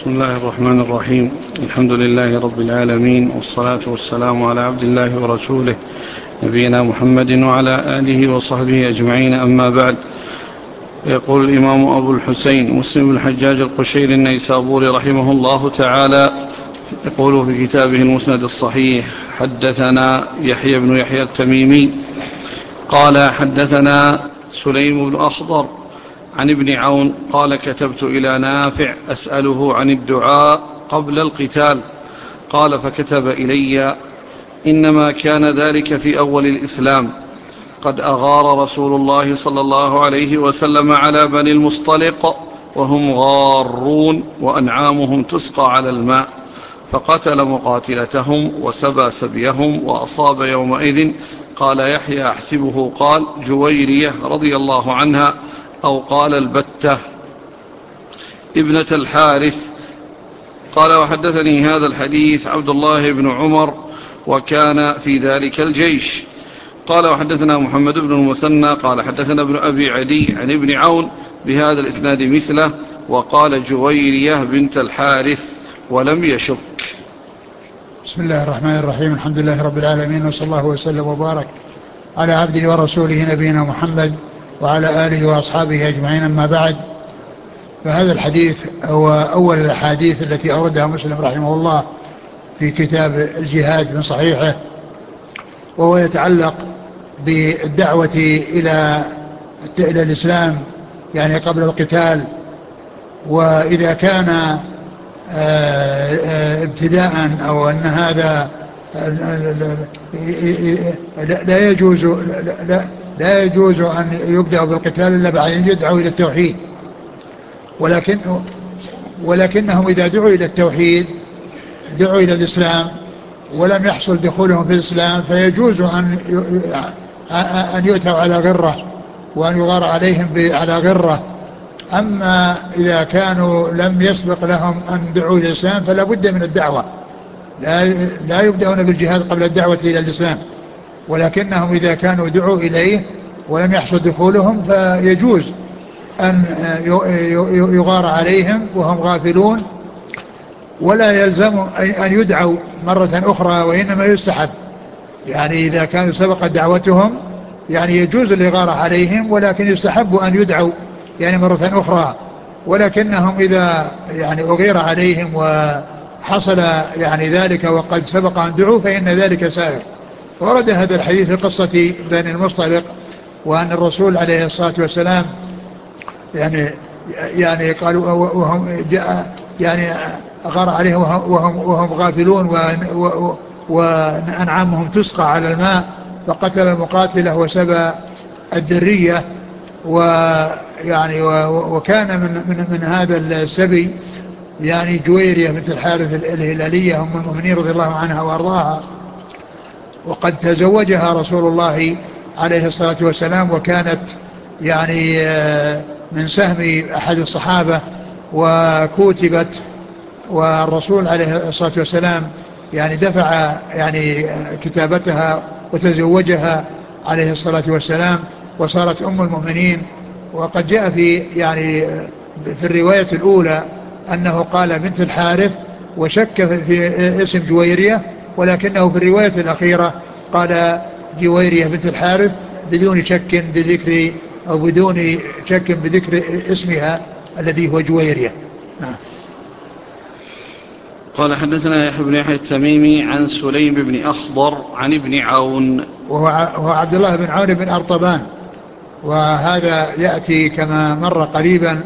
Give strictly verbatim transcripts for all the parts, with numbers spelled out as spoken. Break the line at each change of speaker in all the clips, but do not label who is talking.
بسم الله الرحمن الرحيم. الحمد لله رب العالمين، والصلاة والسلام على عبد الله ورسوله نبينا محمد وعلى آله وصحبه أجمعين، أما بعد. يقول الإمام أبو الحسين مسلم بن الحجاج القشيري النيسابوري رحمه الله تعالى، يقول في كتابه المسند الصحيح: حدثنا يحيى بن يحيى التميمي قال حدثنا سليم بن أخضر عن ابن عون قال: كتبت إلى نافع أسأله عن الدعاء قبل القتال، قال: فكتب إلي: إنما كان ذلك في أول الإسلام، قد أغار رسول الله صلى الله عليه وسلم على بني المصطلق وهم غارون وأنعامهم تسقى على الماء، فقتل مقاتلتهم وسبى سبيهم وأصاب يومئذ. قال يحيى: أحسبه قال جويرية رضي الله عنها، أو قال البتة ابنة الحارث. قال: وحدثني هذا الحديث عبد الله بن عمر وكان في ذلك الجيش. قال: وحدثنا محمد بن المثنى قال حدثنا ابن أبي عدي عن ابن عون بهذا الإسناد مثله، وقال جويرية بنت الحارث ولم يشك.
بسم الله الرحمن الرحيم. الحمد لله رب العالمين، وصلى الله وسلم وبارك على عبده ورسوله نبينا محمد وعلى آله وأصحابه أجمعين، أما بعد. فهذا الحديث هو أول الأحاديث التي أوردها مسلم رحمه الله في كتاب الجهاد من صحيحه، وهو يتعلق بالدعوة إلى إلى الإسلام يعني قبل القتال. وإذا كان ابتداء أو أن هذا لا يجوز لا, لا يجوز أن يبدأ بالقتال إلا بعد أن يدعوا إلى التوحيد، ولكن ولكنهم إذا دعوا إلى التوحيد دعوا إلى الإسلام ولم يحصل دخولهم في الإسلام، فيجوز أن أن يؤتوا على غرة وأن يغار عليهم على غرة. أما إذا كانوا لم يسبق لهم أن دعوا إلى الإسلام فلا بد من الدعوة، لا, لا يبدأون بالجهاد قبل الدعوة إلى الإسلام، ولكنهم إذا كانوا دعوا إليه ولم يحصل دخولهم فيجوز أن يغار عليهم وهم غافلون، ولا يلزم أن يدعوا مرة أخرى، وإنما يستحب يعني إذا كانوا سبق دعوتهم يعني يجوز الإغارة عليهم، ولكن يستحب أن يدعوا يعني مرة أخرى. ولكنهم إذا يعني أغير عليهم وحصل يعني ذلك وقد سبق أن دعوا فإن ذلك سائر. ورد هذا الحديث في قصة بني المصطلق، وأن الرسول عليه الصلاة والسلام يعني يعني قالوا وهم جاء يعني أغار عليهم وهم, وهم غافلون وأنعامهم تسقى على الماء، فقتل المقاتلة وسبى الذرية. ويعني وكان من من من هذا السبي يعني جويرية بنت الحارث الهلالية أم المؤمنين رضي الله عنها وأرضاها، وقد تزوجها رسول الله عليه الصلاة والسلام، وكانت يعني من سهم أحد الصحابة وكتبت، والرسول عليه الصلاة والسلام يعني دفع يعني كتابتها وتزوجها عليه الصلاة والسلام، وصارت أم المؤمنين. وقد جاء في يعني في الرواية الأولى أنه قال بنت الحارث وشك في اسم جويرية، ولكنه في الرواية الأخيرة قال جويرية بنت الحارث بدون شك بذكر أو بدون شك بذكر اسمها الذي هو جويرية. نعم.
قال: حدثنا يحيى بن يحيى التميمي عن سليم بن أخضر عن ابن عون،
وهو عبد الله بن عون بن أرطبان، وهذا يأتي كما مر قريبا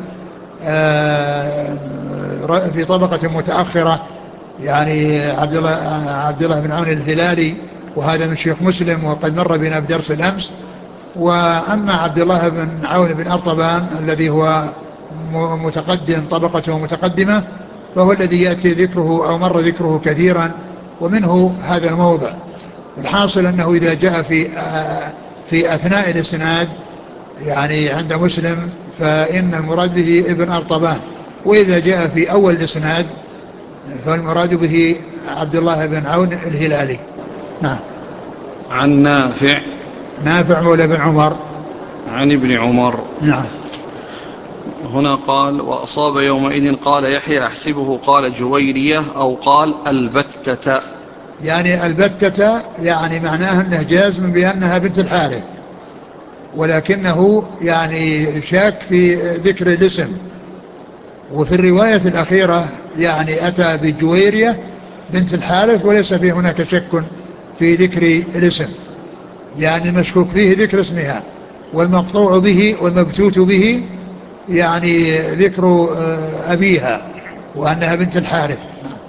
في طبقة متأخرة، يعني عبد الله عبد الله بن عون الهلالي، وهذا من شيخ مسلم وقد مر بنا بدرس الأمس. وأما عبد الله بن عون بن أرطبان الذي هو متقدم طبقته متقدمة، فهو الذي يأتي ذكره أو مر ذكره كثيرا، ومنه هذا الموضع. الحاصل أنه إذا جاء في في أثناء الإسناد يعني عند مسلم فإن المراد به ابن أرطبان، وإذا جاء في أول الإسناد فالمراد به عبد الله بن عون الهلالي. نعم.
عن نافع
نافع مولى بن عمر
عن ابن عمر.
نعم.
هنا قال وأصاب يومئذ قال يحيى أحسبه قال جويرية أو قال البتة.
يعني البتة يعني معناها أنه جازم بأنها بنت الحارث، ولكنه يعني شاك في ذكر الاسم. وفي الرواية الأخيرة يعني أتى بجويرية بنت الحارث وليس في هناك شك في ذكر الاسم، يعني مشكوك فيه ذكر اسمها، والمقطوع به والمبتوت به يعني ذكر أبيها وأنها بنت الحارث.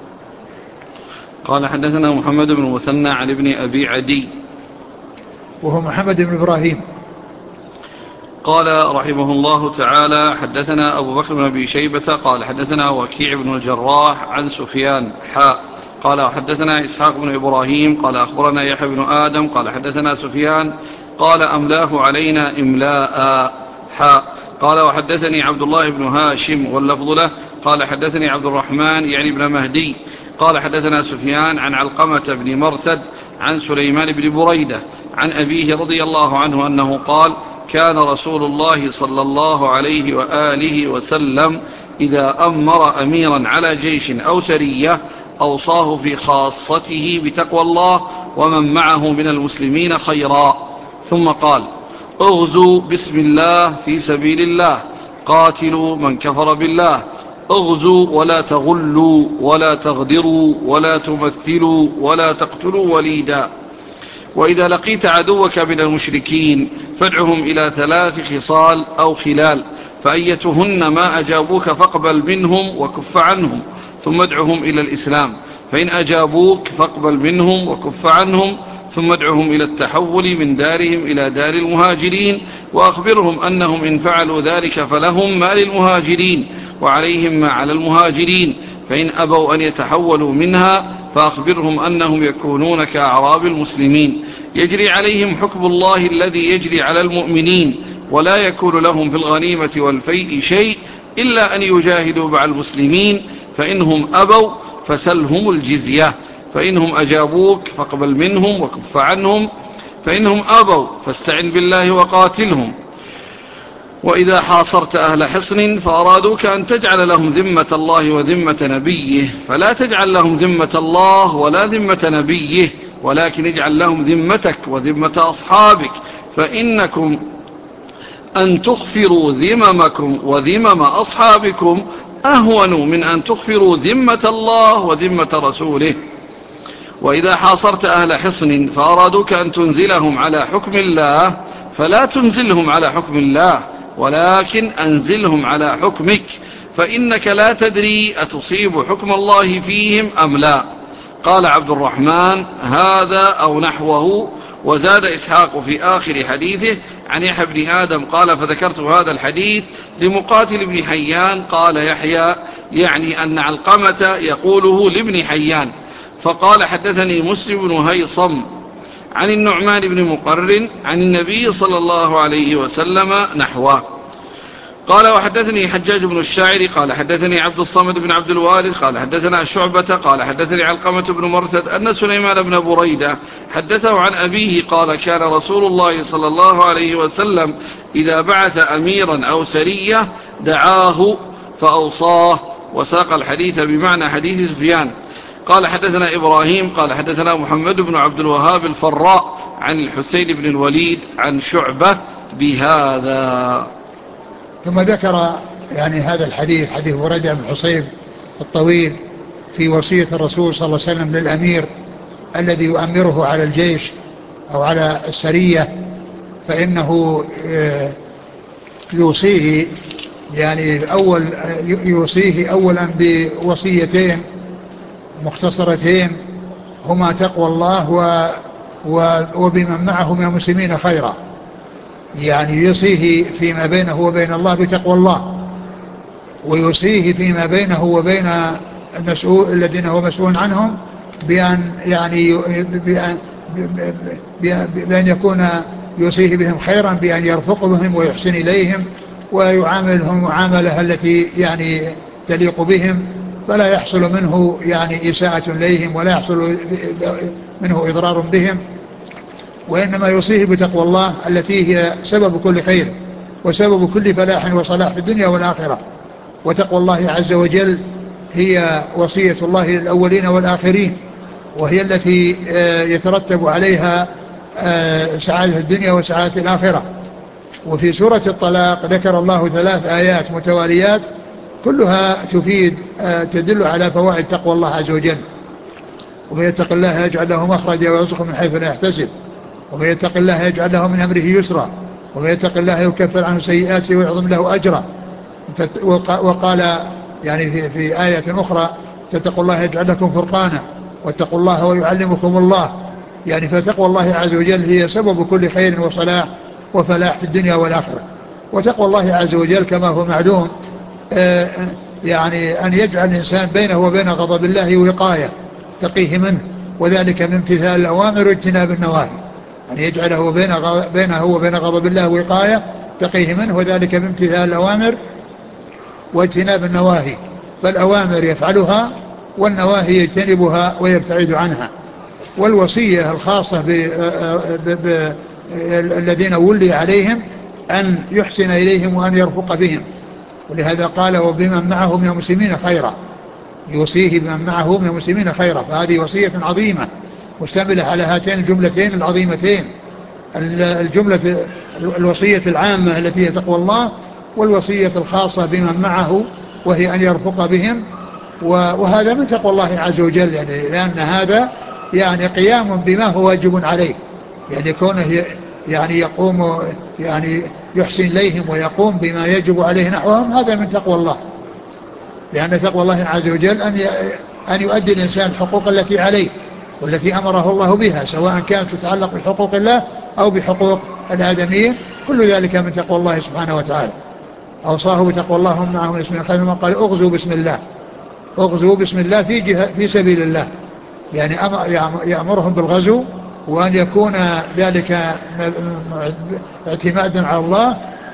قال حدثنا محمد بن المثنى عن ابن أبي عدي
وهو محمد بن إبراهيم.
قال رحمه الله تعالى حدثنا أبو بكر بن أبي شيبة قال حدثنا وكيع بن الجراح عن سفيان حاء قال وحدثنا إسحاق بن إبراهيم قال أخبرنا يحيى بن آدم قال حدثنا سفيان قال أملاه علينا إملاء حاء قال وحدثني عبد الله بن هاشم واللفظ له قال حدثني عبد الرحمن يعني بن مهدي قال حدثنا سفيان عن علقمة بن مرثد عن سليمان بن بريدة عن أبيه رضي الله عنه أنه قال كان رسول الله صلى الله عليه وآله وسلم إذا أمر أميرا على جيش أو سرية أوصاه في خاصته بتقوى الله ومن معه من المسلمين خيرا، ثم قال اغزوا بسم الله في سبيل الله، قاتلوا من كفر بالله، اغزوا ولا تغلوا ولا تغدروا ولا تمثلوا ولا تقتلوا وليدا، وإذا لقيت عدوك من المشركين فادعهم إلى ثلاث خصال أو خلال، فأيتهن ما أجابوك فاقبل منهم وكف عنهم، ثم ادعهم إلى الإسلام، فإن أجابوك فاقبل منهم وكف عنهم، ثم ادعهم إلى التحول من دارهم إلى دار المهاجرين، وأخبرهم أنهم إن فعلوا ذلك فلهم ما للمهاجرين وعليهم ما على المهاجرين، فإن أبوا أن يتحولوا منها فأخبرهم أنهم يكونون كأعراب المسلمين يجري عليهم حكم الله الذي يجري على المؤمنين، ولا يكون لهم في الغنيمة والفيء شيء إلا أن يجاهدوا مع المسلمين، فإنهم أبوا فسلهم الجزية، فإنهم أجابوك فاقبل منهم وكف عنهم، فإنهم أبوا فاستعن بالله وقاتلهم. وإذا حاصرت أهل حصن فأرادوك أن تجعل لهم ذمة الله وذمة نبيه فلا تجعل لهم ذمة الله ولا ذمة نبيه، ولكن اجعل لهم ذمتك وذمة أصحابك، فإنكم أن تغفروا ذممكم وذمم أصحابكم أهون من أن تغفروا ذمة الله وذمة رسوله. وإذا حاصرت أهل حصن فأرادوك أن تنزلهم على حكم الله فلا تنزلهم على حكم الله، ولكن أنزلهم على حكمك، فإنك لا تدري أتصيب حكم الله فيهم أم لا. قال عبد الرحمن هذا أو نحوه. وزاد إسحاق في آخر حديثه عن يحيى بن آدم قال فذكرت هذا الحديث لمقاتل بن حيان، قال يحيى يعني أن علقمة يقوله لابن حيان، فقال حدثني مسلم بن هيصم عن النعمان بن مقرن عن النبي صلى الله عليه وسلم نحوه. قال وحدثني حجاج بن الشاعر قال حدثني عبد الصمد بن عبد الوارث قال حدثنا شعبة قال حدثني علقمة بن مرثد أن سليمان بن بريدة حدثه عن أبيه قال كان رسول الله صلى الله عليه وسلم إذا بعث أميرا أو سرية دعاه فأوصاه، وساق الحديث بمعنى حديث سفيان. قال حدثنا إبراهيم قال حدثنا محمد بن عبد الوهاب الفراء عن الحسين بن الوليد عن شعبة بهذا.
ثم ذكر يعني هذا الحديث حديث بريدة بن حصيب الطويل في وصية الرسول صلى الله عليه وسلم للأمير الذي يؤمره على الجيش أو على السرية، فإنه يوصيه يعني أول يوصيه أولا بوصيتين مختصرتين هما تقوى الله وبمن معه من المسلمين خيرا، يعني يوصيه فيما بينه وبين الله بتقوى الله، ويوصيه فيما بينه وبين المسؤول الذين هو مسؤول عنهم بأن يعني بأن, بأن يكون يوصيه بهم خيرا، بأن يرفق بهم ويحسن إليهم ويعاملهم معاملة التي يعني تليق بهم، فلا يحصل منه يعني إساءة إليهم ولا يحصل منه إضرار بهم، وإنما يوصيه بتقوى الله التي هي سبب كل خير، وسبب كل فلاح وصلاح في الدنيا والآخرة. وتقوى الله عز وجل هي وصية الله للأولين والآخرين، وهي التي يترتب عليها سعادة الدنيا وسعادة الآخرة. وفي سورة الطلاق ذكر الله ثلاث آيات متواليات كلها تفيد تدل على فوائد تقوى الله عز وجل. ومن يتق الله يجعل له مخرجا ويرزقه من حيث لا يحتسب، ومن يتق الله يجعل له من أمره يسرا، ومن يتق الله يكفر عنه سيئاته ويعظم له أجرا. وقال يعني في, في آية أخرى تتقوا الله يجعل لكم فرقانا واتقوا الله ويعلمكم الله. يعني فتقوى الله عز وجل هي سبب كل خير وصلاح وفلاح في الدنيا والآخرة. وتقوى الله عز وجل كما هو معلوم يعني أن يجعل الإنسان بينه وبين غضب الله وقاية تقيه منه، وذلك من امتثال الأوامر واجتناب النواهي. أن يجعله بينه وبين غضب الله وقاية تقيه منه، وذلك من امتثال الأوامر واجتناب النواهي. فالأوامر يفعلها والنواهي يجتنبها ويبتعد عنها. والوصية الخاصة بالذين ولي عليهم أن يحسن إليهم وأن يرفق بهم، ولهذا قال وبمن معه من المسلمين خيرا، يوصيه بمن معه من المسلمين خيرا. فهذه وصية عظيمة مشتملة على هاتين الجملتين العظيمتين، الجملة الوصية العامة التي هي تقوى الله، والوصية الخاصة بمن معه وهي أن يرفق بهم. وهذا من تقوى الله عز وجل، يعني لأن هذا يعني قيام بما هو واجب عليه، يعني كونه يعني يقوم يعني يحسن إليهم ويقوم بما يجب عليه نحوهم، هذا من تقوى الله. لأن تقوى الله عز وجل أن أن يؤدي الإنسان الحقوق التي عليه والتي أمره الله بها، سواء كانت تتعلق بحقوق الله أو بحقوق الآدميين، كل ذلك من تقوى الله سبحانه وتعالى. أوصاه بتقوى الله هم معهم اسم خير ما قال اغزوا بسم الله، اغزوا بسم الله في جهة في سبيل الله، يعني يأمرهم بالغزو، وأن يكون ذلك اعتمادا على الله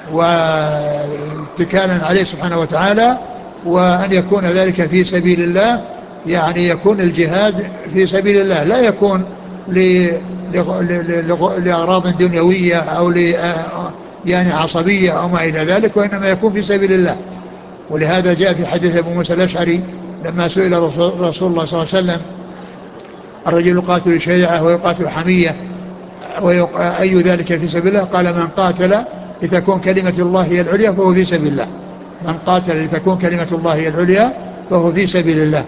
واتكالا عليه سبحانه وتعالى، وأن يكون ذلك في سبيل الله، يعني يكون الجهاد في سبيل الله، لا يكون لأغراض دنيوية أو يعني عصبية أو ما إلى ذلك، وإنما يكون في سبيل الله. ولهذا جاء في حديث أبو موسى الأشعري لما سئل رسول الله صلى الله عليه وسلم الرجل يقاتل شيعة ويقاتل حمية أي ذلك في سبيل الله؟ قال من قاتل لتكون كلمة الله هي العليا فهو في سبيل الله. من قاتل لتكون كلمة الله هي العليا فهو في سبيل الله.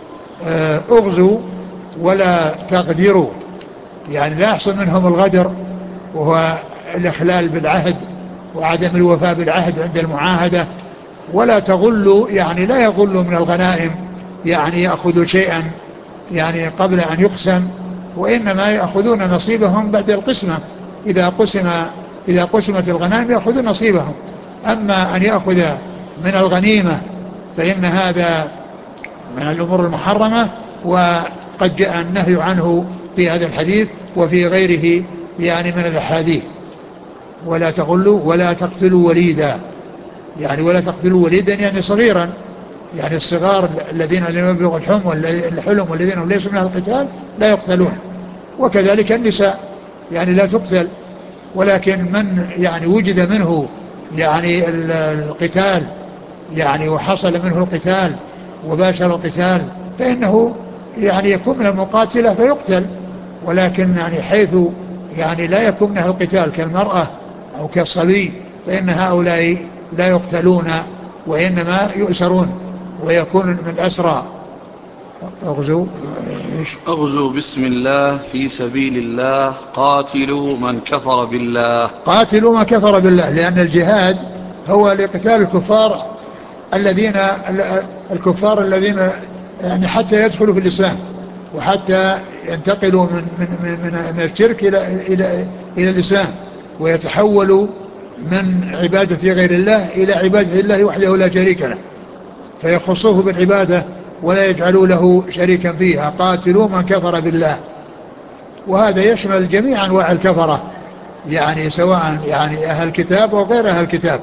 اغزوا ولا تغدروا، يعني لا يحصل منهم الغدر وهو الإخلال بالعهد وعدم الوفاء بالعهد عند المعاهدة. ولا تغلوا، يعني لا يغلوا من الغنائم، يعني يأخذوا شيئا يعني قبل أن يقسم، وإنما يأخذون نصيبهم بعد القسمة. إذا قسم إذا قسمت الغنائم يأخذون نصيبهم. أما أن يأخذ من الغنيمة فإن هذا من الأمور المحرمة، وقد جاء النهي عنه في هذا الحديث وفي غيره يعني من الأحاديث. ولا تغلوا ولا تقتلوا وليدا، يعني ولا تقتلوا وليدا يعني صغيرا، يعني الصغار الذين لم يبلغوا الحلم والحلم والذين هم ليسوا من أهل القتال لا يقتلون. وكذلك النساء يعني لا تقتل، ولكن من يعني وجد منه يعني القتال يعني وحصل منه القتال وباشر القتال فإنه يعني يكون من المقاتلة فيقتل، ولكن يعني حيث يعني لا يكون منها القتال كالمرأة أو كالصبي فإن هؤلاء لا يقتلون وإنما يؤسرون ويكون من الأسرى. أغزوا
أغزوا بسم الله في سبيل الله قاتلوا من كفر بالله.
قاتلوا من كفر بالله، لأن الجهاد هو لقتال الكفار الذين الكفار الذين يعني حتى يدخلوا في الإسلام وحتى ينتقلوا من من من, من الشرك إلى إلى إلى الإسلام، ويتحولوا من عبادة غير الله إلى عبادة الله وحده لا شريك له، فيخصوه بالعبادة ولا يجعلوا له شريكا فيها. قاتلوا من كفر بالله، وهذا يشمل جميع أنواع الكفرة، يعني سواء يعني أهل الكتاب وغير أهل الكتاب.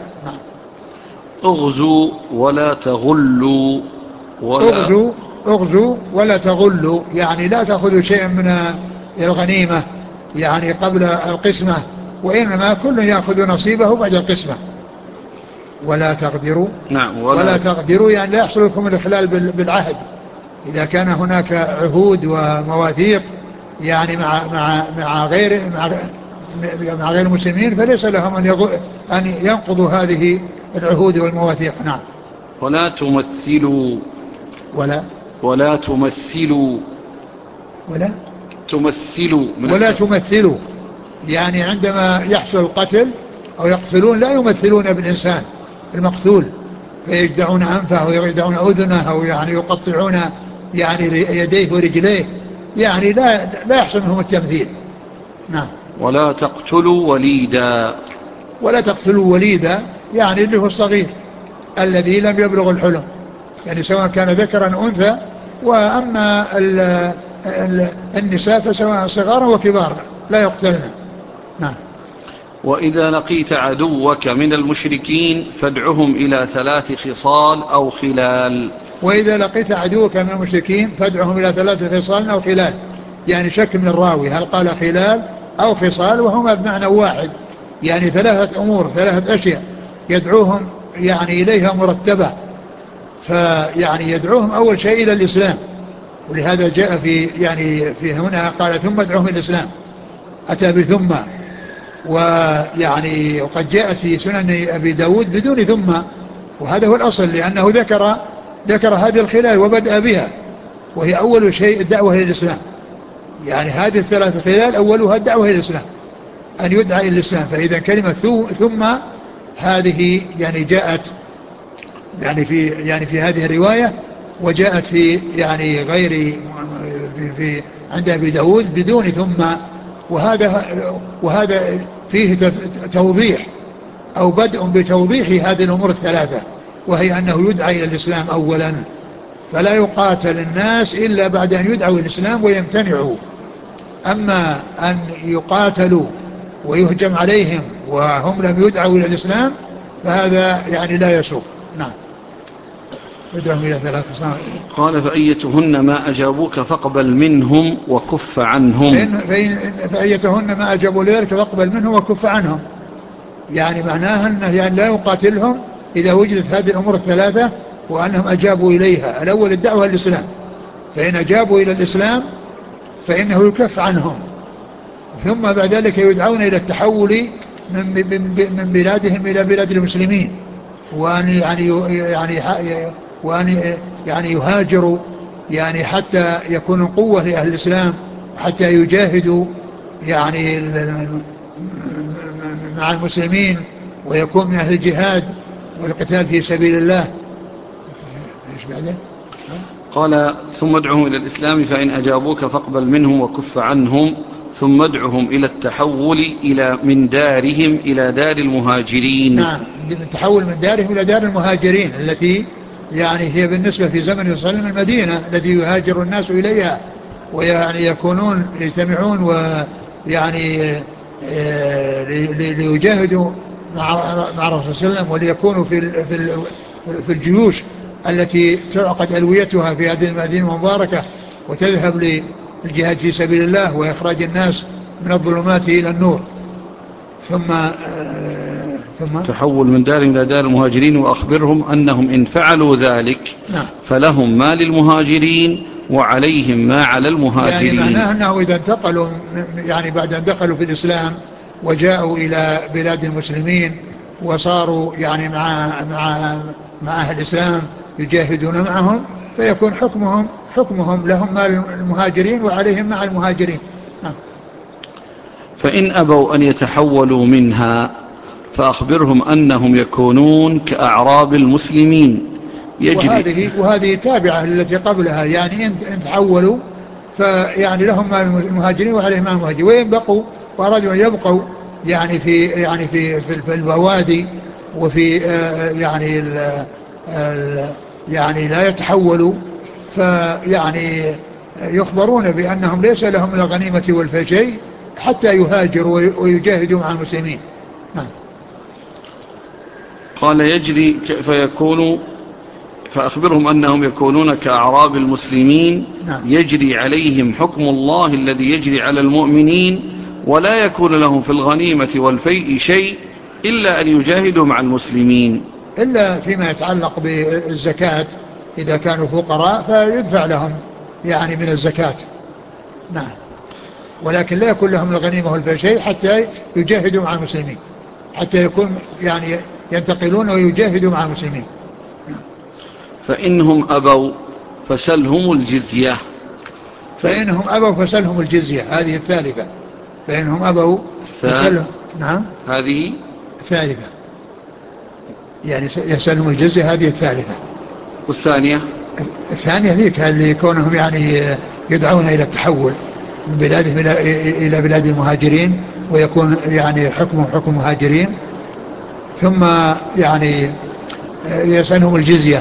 اغزوا ولا تغلوا ولا
اغزوا اغزوا ولا تغلوا، يعني لا تأخذوا شيئا من الغنيمة يعني قبل القسمة، وإنما كل يأخذ نصيبه بعد القسمة. ولا تقدروا.
نعم ولا,
ولا تقدروا يعني لا يحصل لكم الإخلال بالعهد. إذا كان هناك عهود ومواثيق يعني مع مع مع غير مع, مع غير المسلمين فليس لهم أن أن ينقضوا هذه العهود والمواثيق. نعم.
ولا تمثلوا
ولا
ولا تمثلوا
ولا
تمثلوا
ولا تمثلوا يعني عندما يحصل القتل أو يقتلون لا يمثلون بالإنسان المقتول فيجدعون أنفه ويجدعون أذنه أو يعني يقطعون يعني يديه ورجليه يعني لا لا يحصل منهم التمثيل. نعم.
ولا تقتلوا وليدا
ولا تقتلوا وليدا يعني اللي هو الصغير الذي لم يبلغ الحلم يعني سواء كان ذكرا أو أنثى. وأما ال ال النساء فسواء صغارا وكبارا لا يقتلن. نعم.
وإذا لقيت عدوك من المشركين فادعهم إلى ثلاث خصال أو خلال.
وإذا لقيت عدوك من المشركين فادعهم إلى ثلاث خصال أو خلال يعني شك من الراوي هل قال خلال أو خصال وهما بمعنى واحد يعني ثلاثة أمور ثلاثة أشياء يدعوهم يعني إليها مرتبة. فيعني يدعوهم أول شيء إلى الإسلام ولهذا جاء في يعني في هنا قال ثم ادعوهم إلى الإسلام أتى بثم. ويعني وقد جاءت في سنن أبي داود بدون ثم وهذا هو الأصل لأنه ذكر ذكر هذه الخلال وبدأ بها وهي أول شيء الدعوة إلى الإسلام. يعني هذه الثلاث خلال أولها الدعوة إلى الإسلام أن يدعى إلى الإسلام. فإذا كلمة ثم هذه يعني جاءت يعني في يعني في هذه الرواية وجاءت في يعني غير في, في عند أبي داود بدون ثم. وهذا وهذا فيه توضيح أو بدء بتوضيح هذه الأمور الثلاثة وهي أنه يدعى إلى الإسلام أولا فلا يقاتل الناس إلا بعد أن يدعوا إلى الإسلام ويمتنعوا. أما أن يقاتلوا ويهجم عليهم وهم لم يدعوا إلى الإسلام فهذا يعني لا يسوق. نعم. يدعوهم إلى ثلاث صنع.
قال فأيتهن ما أجابوك فاقبل منهم وكف عنهم.
فإن فأيتهن ما أجابوا لذلك فاقبل منهم وكف عنهم يعني معناها أنه يعني لا يقاتلهم إذا وجدت هذه الأمور الثلاثة وأنهم أجابوا إليها. الأول الدعوة الإسلام فإن أجابوا إلى الإسلام فإنه يكف عنهم ثم بعد ذلك يدعون إلى التحول من من بلادهم إلى بلاد المسلمين وأن يعني يعني وأن يعني يهاجروا يعني حتى يكونوا قوة لأهل الإسلام حتى يجاهدوا يعني مع المسلمين ويكون من أهل الجهاد والقتال في سبيل الله. ايش بعده؟
قال ثم ادعهم إلى الإسلام فإن أجابوك فاقبل منهم وكف عنهم ثم ادعهم إلى التحول إلى من دارهم إلى دار المهاجرين.
نعم التحول من دارهم إلى دار المهاجرين التي يعني هي بالنسبة في زمن صلى الله عليه وسلم المدينة التي يهاجر الناس إليها ويعني يكونون يجتمعون ويعني ليجاهدوا مع مع الرسول صلى الله عليه وسلم وليكونوا في في في الجيوش التي تعقد ألويتها في هذه المدينة المباركة وتذهب للجهاد في سبيل الله وإخراج الناس من الظلمات إلى النور. ثم ثم
تحول من دار إلى دار المهاجرين وأخبرهم أنهم إن فعلوا ذلك
نعم.
فلهم ما للمهاجرين وعليهم ما على المهاجرين.
يعني معناه أنه إذا انتقلوا يعني بعد أن دخلوا في الإسلام وجاءوا إلى بلاد المسلمين وصاروا يعني مع مع مع أهل الإسلام يجاهدون معهم فيكون حكمهم حكمهم لهم مع المهاجرين وعليهم مع المهاجرين. نعم.
فإن أبوا أن يتحولوا منها فأخبرهم أنهم يكونون كأعراب المسلمين يجري.
وهذه, وهذه تابعة التي قبلها يعني إن تحولوا فيعني لهم مع المهاجرين وعليهم مع المهاجرين وإن بقوا وأرادوا أن يبقوا يعني في يعني في في البوادي وفي يعني ال ال يعني لا يتحولوا فيعني يخبرون بأنهم ليس لهم من الغنيمة والفيء حتى يهاجروا ويجاهدوا مع المسلمين. نعم.
قال يجري فيكونوا فأخبرهم أنهم يكونون كأعراب المسلمين. نعم. يجري عليهم حكم الله الذي يجري على المؤمنين ولا يكون لهم في الغنيمة والفيء شيء إلا أن يجاهدوا مع المسلمين.
إلا فيما يتعلق بالزكاة، إذا كانوا فقراء فيدفع لهم يعني من الزكاة. نعم. ولكن لا يكون لهم الغنيمة والفيء شيء حتى يجاهدوا مع المسلمين، حتى يكون يعني ينتقلون ويجاهدوا مع المسلمين.
فإنهم أبوا فسلهم الجزية.
فإنهم أبوا فسلهم الجزية، هذه الثالثة. فإنهم أبوا فسلهم. نعم.
هذه
الثالثة، يعني يسلهم الجزية، هذه الثالثة.
والثانية
الثانية ذيك اللي كونهم يعني يدعون إلى التحول من بلادهم إلى بلاد المهاجرين، ويكون يعني حكمهم حكم مهاجرين، ثم يعني يسألهم الجزية.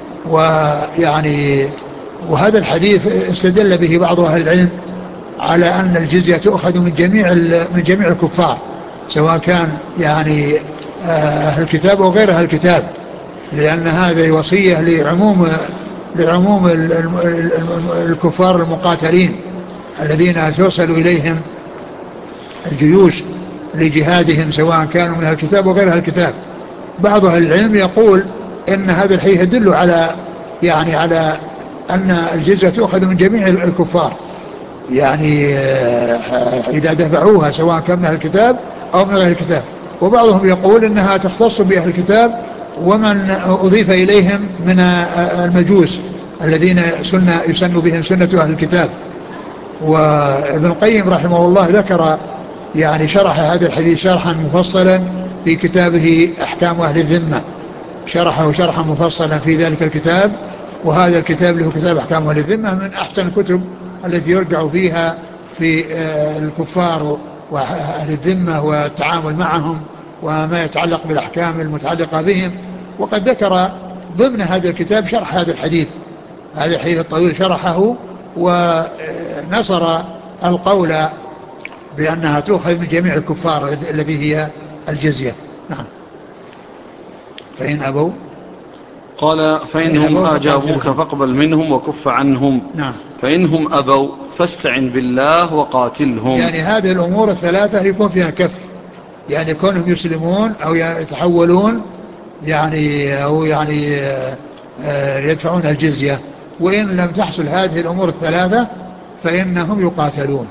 ويعني وهذا الحديث استدل به بعض أهل العلم على أن الجزية تؤخذ من جميع من جميع الكفار، سواء كان يعني أهل الكتاب أو غير أهل الكتاب، لأن هذه وصية لعموم لعموم الكفار المقاتلين الذين توصل إليهم الجيوش لجهادهم، سواء كانوا من أهل الكتاب وغير أهل الكتاب. بعض أهل العلم يقول إن هذا الحديث يدل على يعني على أن الجزية تؤخذ من جميع الكفار، يعني إذا دفعوها سواء كان من أهل الكتاب أو من غير الكتاب. وبعضهم يقول إنها تختص بأهل الكتاب ومن أضيف إليهم من المجوس الذين سنة يسن بهم سنة أهل الكتاب. وابن القيم رحمه الله ذكر يعني شرح هذا الحديث شرحا مفصلا في كتابه أحكام أهل الذمة، شرحه شرحا مفصلا في ذلك الكتاب. وهذا الكتاب له كتاب أحكام أهل الذمة من أحسن الكتب التي يرجع فيها في الكفار وأهل الذمة والتعامل معهم وما يتعلق بالأحكام المتعلقة بهم. وقد ذكر ضمن هذا الكتاب شرح هذا الحديث، هذا الحديث الطويل شرحه ونصر القول بأنها تؤخذ من جميع الكفار الذي هي الجزية. نعم. فإن أبوا
قال فإنهم أجابوك فاقبل منهم وكف عنهم.
نعم.
فإنهم أبوا فاستعن بالله وقاتلهم.
يعني هذه الأمور الثلاثة يكون فيها كف، يعني كونهم يسلمون أو يتحولون يعني أو يعني يدفعون الجزية، وإن لم تحصل هذه الأمور الثلاثة فإنهم يقاتلون.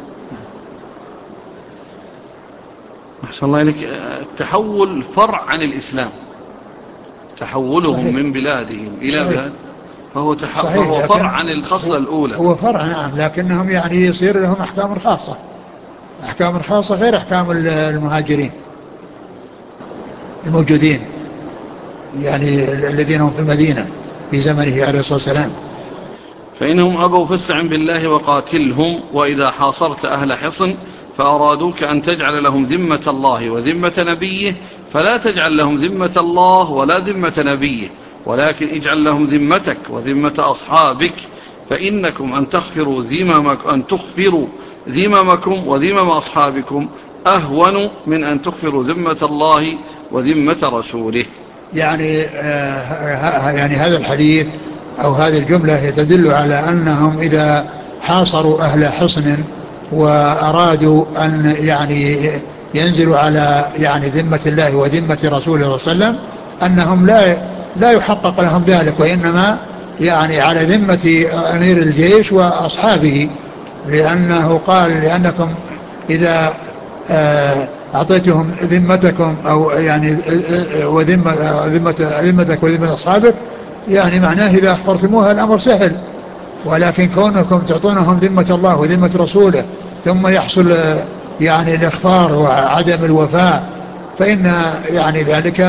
أحسن الله إليك. التحول فرع عن الإسلام، تحولهم صحيح. من بلادهم إلى صحيح. بلاد فهو, تح... فهو فرع عن الخصلة الأولى.
هو فرع نعم، لكنهم يعني يصير لهم أحكام خاصة، أحكام خاصة غير أحكام المهاجرين الموجودين يعني الذين هم في المدينة في زمنه عليه الصلاة والسلام.
فإنهم أبوا فاستعن بالله وقاتلهم. وإذا حاصرت أهل حصن فأرادوك أن تجعل لهم ذمة الله وذمة نبيه فلا تجعل لهم ذمة الله ولا ذمة نبيه، ولكن اجعل لهم ذمتك وذمة أصحابك، فإنكم أن تخفروا ذممكم أن تخفروا ذممكم وذمم أصحابكم أهون من أن تخفروا ذمة الله وذمة رسوله.
يعني آه يعني هذا الحديث أو هذه الجملة تدل على أنهم إذا حاصروا أهل حصن وأرادوا أن يعني ينزلوا على يعني ذمة الله وذمة رسوله صلى الله عليه وسلم أنهم لا لا يحقق لهم ذلك، وإنما يعني على ذمة أمير الجيش وأصحابه، لأنه قال لأنكم إذا أعطيتهم ذمتكم أو يعني وذمة ذمة ذمتك وذمة أصحابك، يعني معناه إذا أخبرتموها الأمر سهل، ولكن كونكم تعطونهم ذمة الله وذمة رسوله ثم يحصل يعني الإخفار وعدم الوفاء فإن يعني ذلك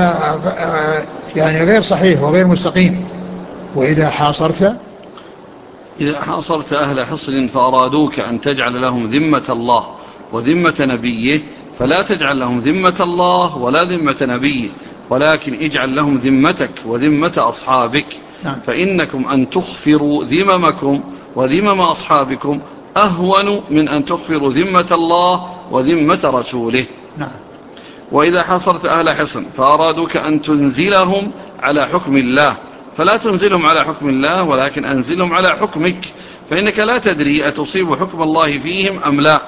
يعني غير صحيح وغير مستقيم. وإذا حاصرت
إذا حاصرت أهل حصن فأرادوك أن تجعل لهم ذمة الله وذمة نبيه فلا تجعل لهم ذمة الله ولا ذمة نبيه، ولكن اجعل لهم ذمتك وذمة أصحابك. نعم. فإنكم أن تخفروا ذممكم وذمم أصحابكم أهون من أن تخفروا ذمة الله وذمة رسوله.
نعم.
وإذا حصرت أهل حصن فأرادوك أن تنزلهم على حكم الله فلا تنزلهم على حكم الله ولكن أنزلهم على حكمك، فإنك لا تدري أتصيب حكم الله فيهم أم لا.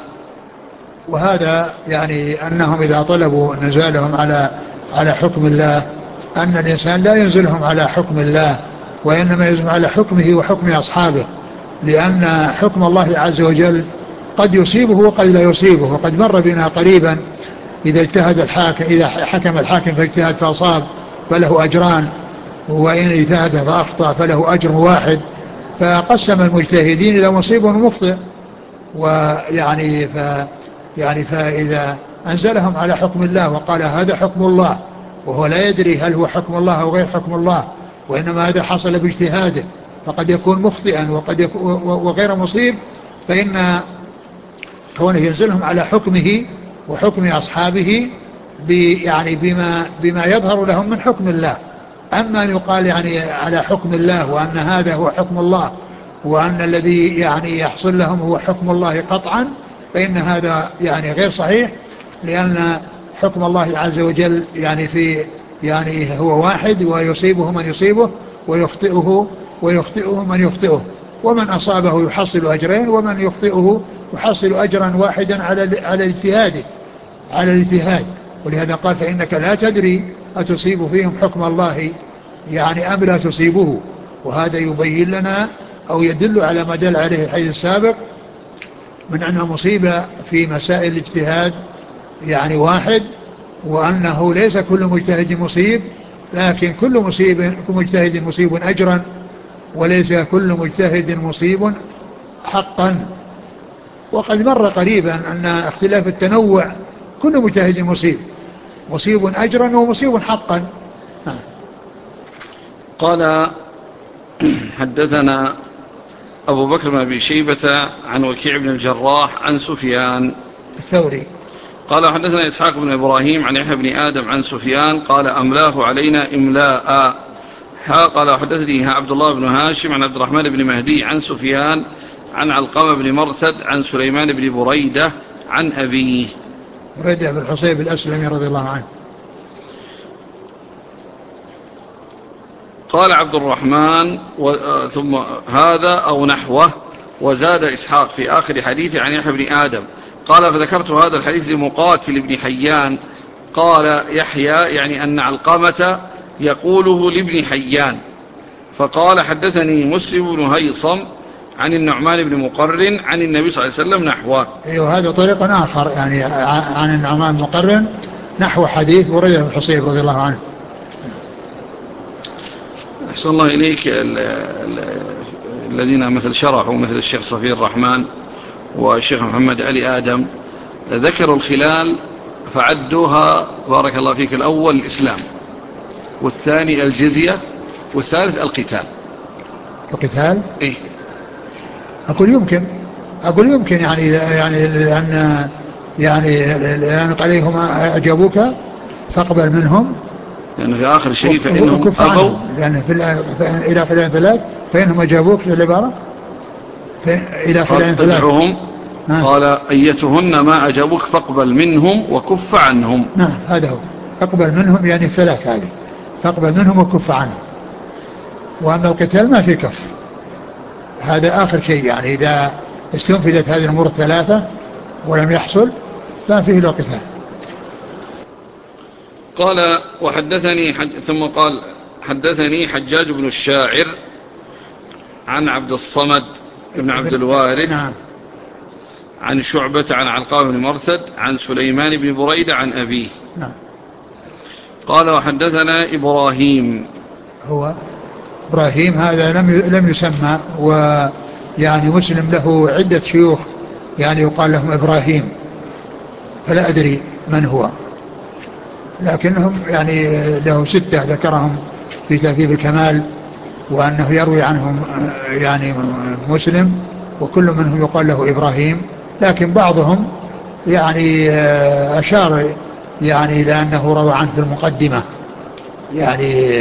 وهذا يعني أنهم إذا طلبوا نزالهم على على حكم الله أن الإنسان لا ينزلهم على حكم الله، وإنما ينزلهم على حكمه وحكم أصحابه، لأن حكم الله عز وجل قد يصيبه وقد لا يصيبه. وقد مر بنا قريبا إذا اجتهد الحاكم، إذا حكم الحاكم فاجتهد فأصاب فله أجران، وإن اجتهد فأخطأ فله أجر واحد. فقسم المجتهدين إلى مصيب ومخطئ، ويعني ف يعني فإذا أنزلهم على حكم الله وقال هذا حكم الله، وهو لا يدري هل هو حكم الله أو غير حكم الله، وإنما هذا حصل باجتهاده، فقد يكون مخطئا وقد يكون وغير مصيب، فإن كونه ينزلهم على حكمه وحكم أصحابه يعني بما, بما يظهر لهم من حكم الله. أما أن يقال يعني على حكم الله وأن هذا هو حكم الله وأن الذي يعني يحصل لهم هو حكم الله قطعا، فإن هذا يعني غير صحيح، لأن حكم الله عز وجل يعني في يعني هو واحد، ويصيبه من يصيبه ويخطئه ويخطئه من يخطئه، ومن أصابه يحصل أجرين ومن يخطئه يحصل أجرا واحدا على على الاجتهاد على الاجتهاد. ولهذا قال فإنك لا تدري أتصيب فيهم حكم الله يعني أم لا تصيبه. وهذا يبين لنا أو يدل على ما دل عليه الحديث السابق من أن مصيبة في مسائل الاجتهاد يعني واحد، وأنه ليس كل مجتهد مصيب، لكن كل مصيب كل مجتهد مصيب أجرا، وليس كل مجتهد مصيب حقا. وقد مر قريبا أن اختلاف التنوع كل مجتهد مصيب، مصيب أجرا ومصيب حقا.
قال حدثنا أبو بكر بن أبي شيبة عن وكيع بن الجراح عن سفيان
الثوري
قال حدثنا إسحاق بن إبراهيم عن يحيى بن آدم عن سفيان قال أملاه علينا إملاء. قال حدثني عبد الله بن هاشم عن عبد الرحمن بن مهدي عن سفيان عن علقمة بن مرثد عن سليمان بن بريدة عن أبيه
بريدة بن حصيب الأسلمي رضي الله عنه.
قال عبد الرحمن ثم هذا أو نحوه، وزاد إسحاق في آخر حديث عن يحيى بن آدم قال فذكرت هذا الحديث لمقاتل بن حيان. قال يحيى يعني أن علقمة يقوله لابن حيان. فقال حدثني مسلم بن هيصم عن النعمان بن مقرن عن النبي صلى الله عليه وسلم نحوه.
أيوه هذا طريق آخر يعني عن النعمان بن مقرن نحو حديث بريدة بن حصيب رضي الله عنه.
أحسن الله إليك. ال ال الذين مثل شرحوا مثل الشيخ صفي الرحمن والشيخ محمد علي آدم ذكروا الخلال فعدوها بارك الله فيك: الأول الإسلام، والثاني الجزية، والثالث القتال.
القتال؟
إيه؟
أقول يمكن أقول يمكن يعني يعني لأن يعني لأن عليهم أجابوك فاقبل منهم،
لأنه في آخر شيء فإنهم أبوا،
لأن في إلى خلال ثلاث فإنهم أجابوك في العبارة إلى خلال ثلاث.
ادعوهم قال أيتهن ما أجابوك فاقبل منهم وكف عنهم.
نعم هذا هو، اقبل منهم يعني الثلاث هذه، فاقبل منهم وكف عنهم. وأما القتال ما في كف، هذا آخر شيء، يعني إذا استنفذت هذه الأمور الثلاثة ولم يحصل فما فيه إلا القتال.
قال وحدثني حج... ثم قال حدثني حجاج بن الشاعر عن عبد الصمد بن عبد الوارث
نعم.
عن شعبة عن علقمة بن مرثد عن سليمان بن بريدة عن أبيه.
نعم.
قال وحدثنا إبراهيم،
هو إبراهيم هذا لم لم يسمى، ويعني مسلم له عدة شيوخ يعني يقال لهم إبراهيم، فلا أدري من هو، لكنهم يعني له ستة ذكرهم في تهذيب الكمال، وأنه يروي عنهم يعني مسلم، وكل منهم يقال له إبراهيم، لكن بعضهم يعني أشار يعني لأنه روى عنه في المقدمة يعني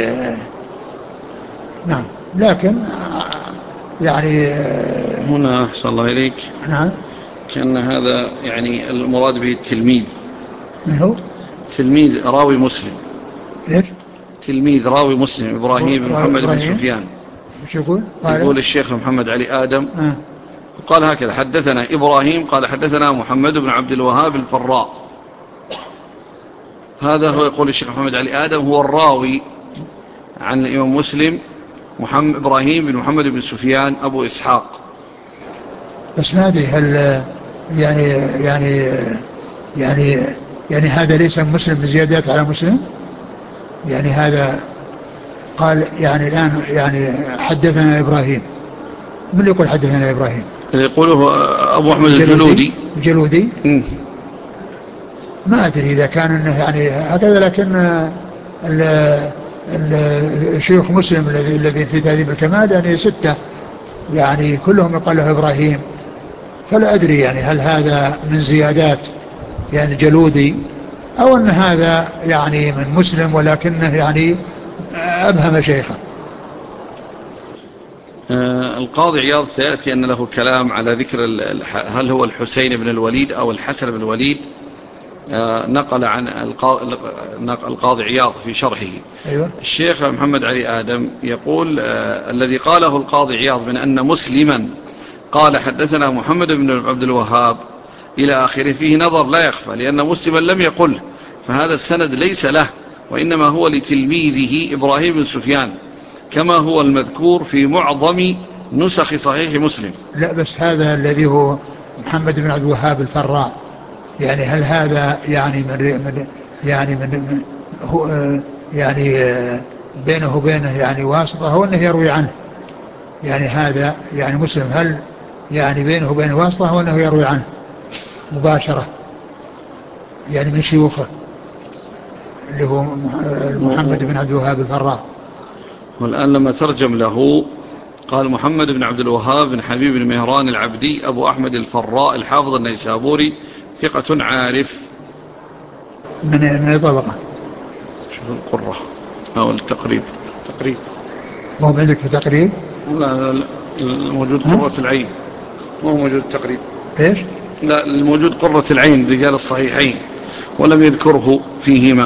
نعم، لكن يعني
هنا أحسن الله إليك
نعم
كأن هذا يعني المراد به التلميذ.
من هو؟
تلميذ راوي مسلم.
إيش؟
تلميذ راوي مسلم إبراهيم بن محمد بن سفيان.
مش يقول؟
يقول الشيخ محمد علي آدم
آه.
قال هكذا: حدثنا إبراهيم قال حدثنا محمد بن عبد الوهاب الفراء. هذا هو يقول الشيخ محمد علي آدم هو الراوي عن الإمام مسلم محمد إبراهيم بن محمد بن سفيان أبو إسحاق.
بس ما أدري هل يعني يعني يعني يعني هذا ليس مسلم بزيادات على مسلم؟ يعني هذا قال يعني الآن يعني حدثنا إبراهيم، من اللي يقول حدثنا إبراهيم؟
يقوله أبو أحمد
الجلودي.
الجلودي.
الجلودي.
م.
ما أدري إذا كان إنه يعني هكذا، لكن الشيوخ مسلم الذي الذي في تهذيب الكمال يعني ستة، يعني كلهم يقال له إبراهيم، فلا أدري يعني هل هذا من زيادات يعني الجلودي أو أن هذا يعني من مسلم ولكنه يعني أبهم شيخه.
آه القاضي عياض سيأتي أن له كلام على ذكر هل هو الحسين بن الوليد أو الحسن بن الوليد. آه نقل عن القاضي عياض في شرحه.
أيوة.
الشيخ محمد علي آدم يقول آه الذي قاله القاضي عياض من أن مسلما قال حدثنا محمد بن عبد الوهاب إلى آخره فيه نظر لا يخفى، لأن مسلما لم يقل، فهذا السند ليس له، وإنما هو لتلميذه إبراهيم بن سفيان كما هو المذكور في معظم نسخ صحيح مسلم.
لا بس هذا الذي هو محمد بن عبد الوهاب الفراء، يعني هل هذا يعني من يعني من هو يعني بينه وبينه يعني واسطة، هو أنه يروي عنه؟ يعني هذا يعني مسلم هل يعني بينه وبينه واسطة، هو أنه يروي عنه مباشرة يعني من شيوخه اللي هو محمد بن عبد الوهاب الفراء؟
والآن لما ترجم له قال محمد بن عبد الوهاب بن حبيب بن مهران العبدي أبو أحمد الفراء الحافظ النيسابوري ثقة عارف.
من من طبقة؟
شوف القرة أو التقريب. تقريب
مو عندك في تقريب؟
لا لا الموجود قرة العين، مو موجود التقريب.
ايش؟
لا الموجود قرة العين رجال الصحيحين، ولم يذكره فيهما.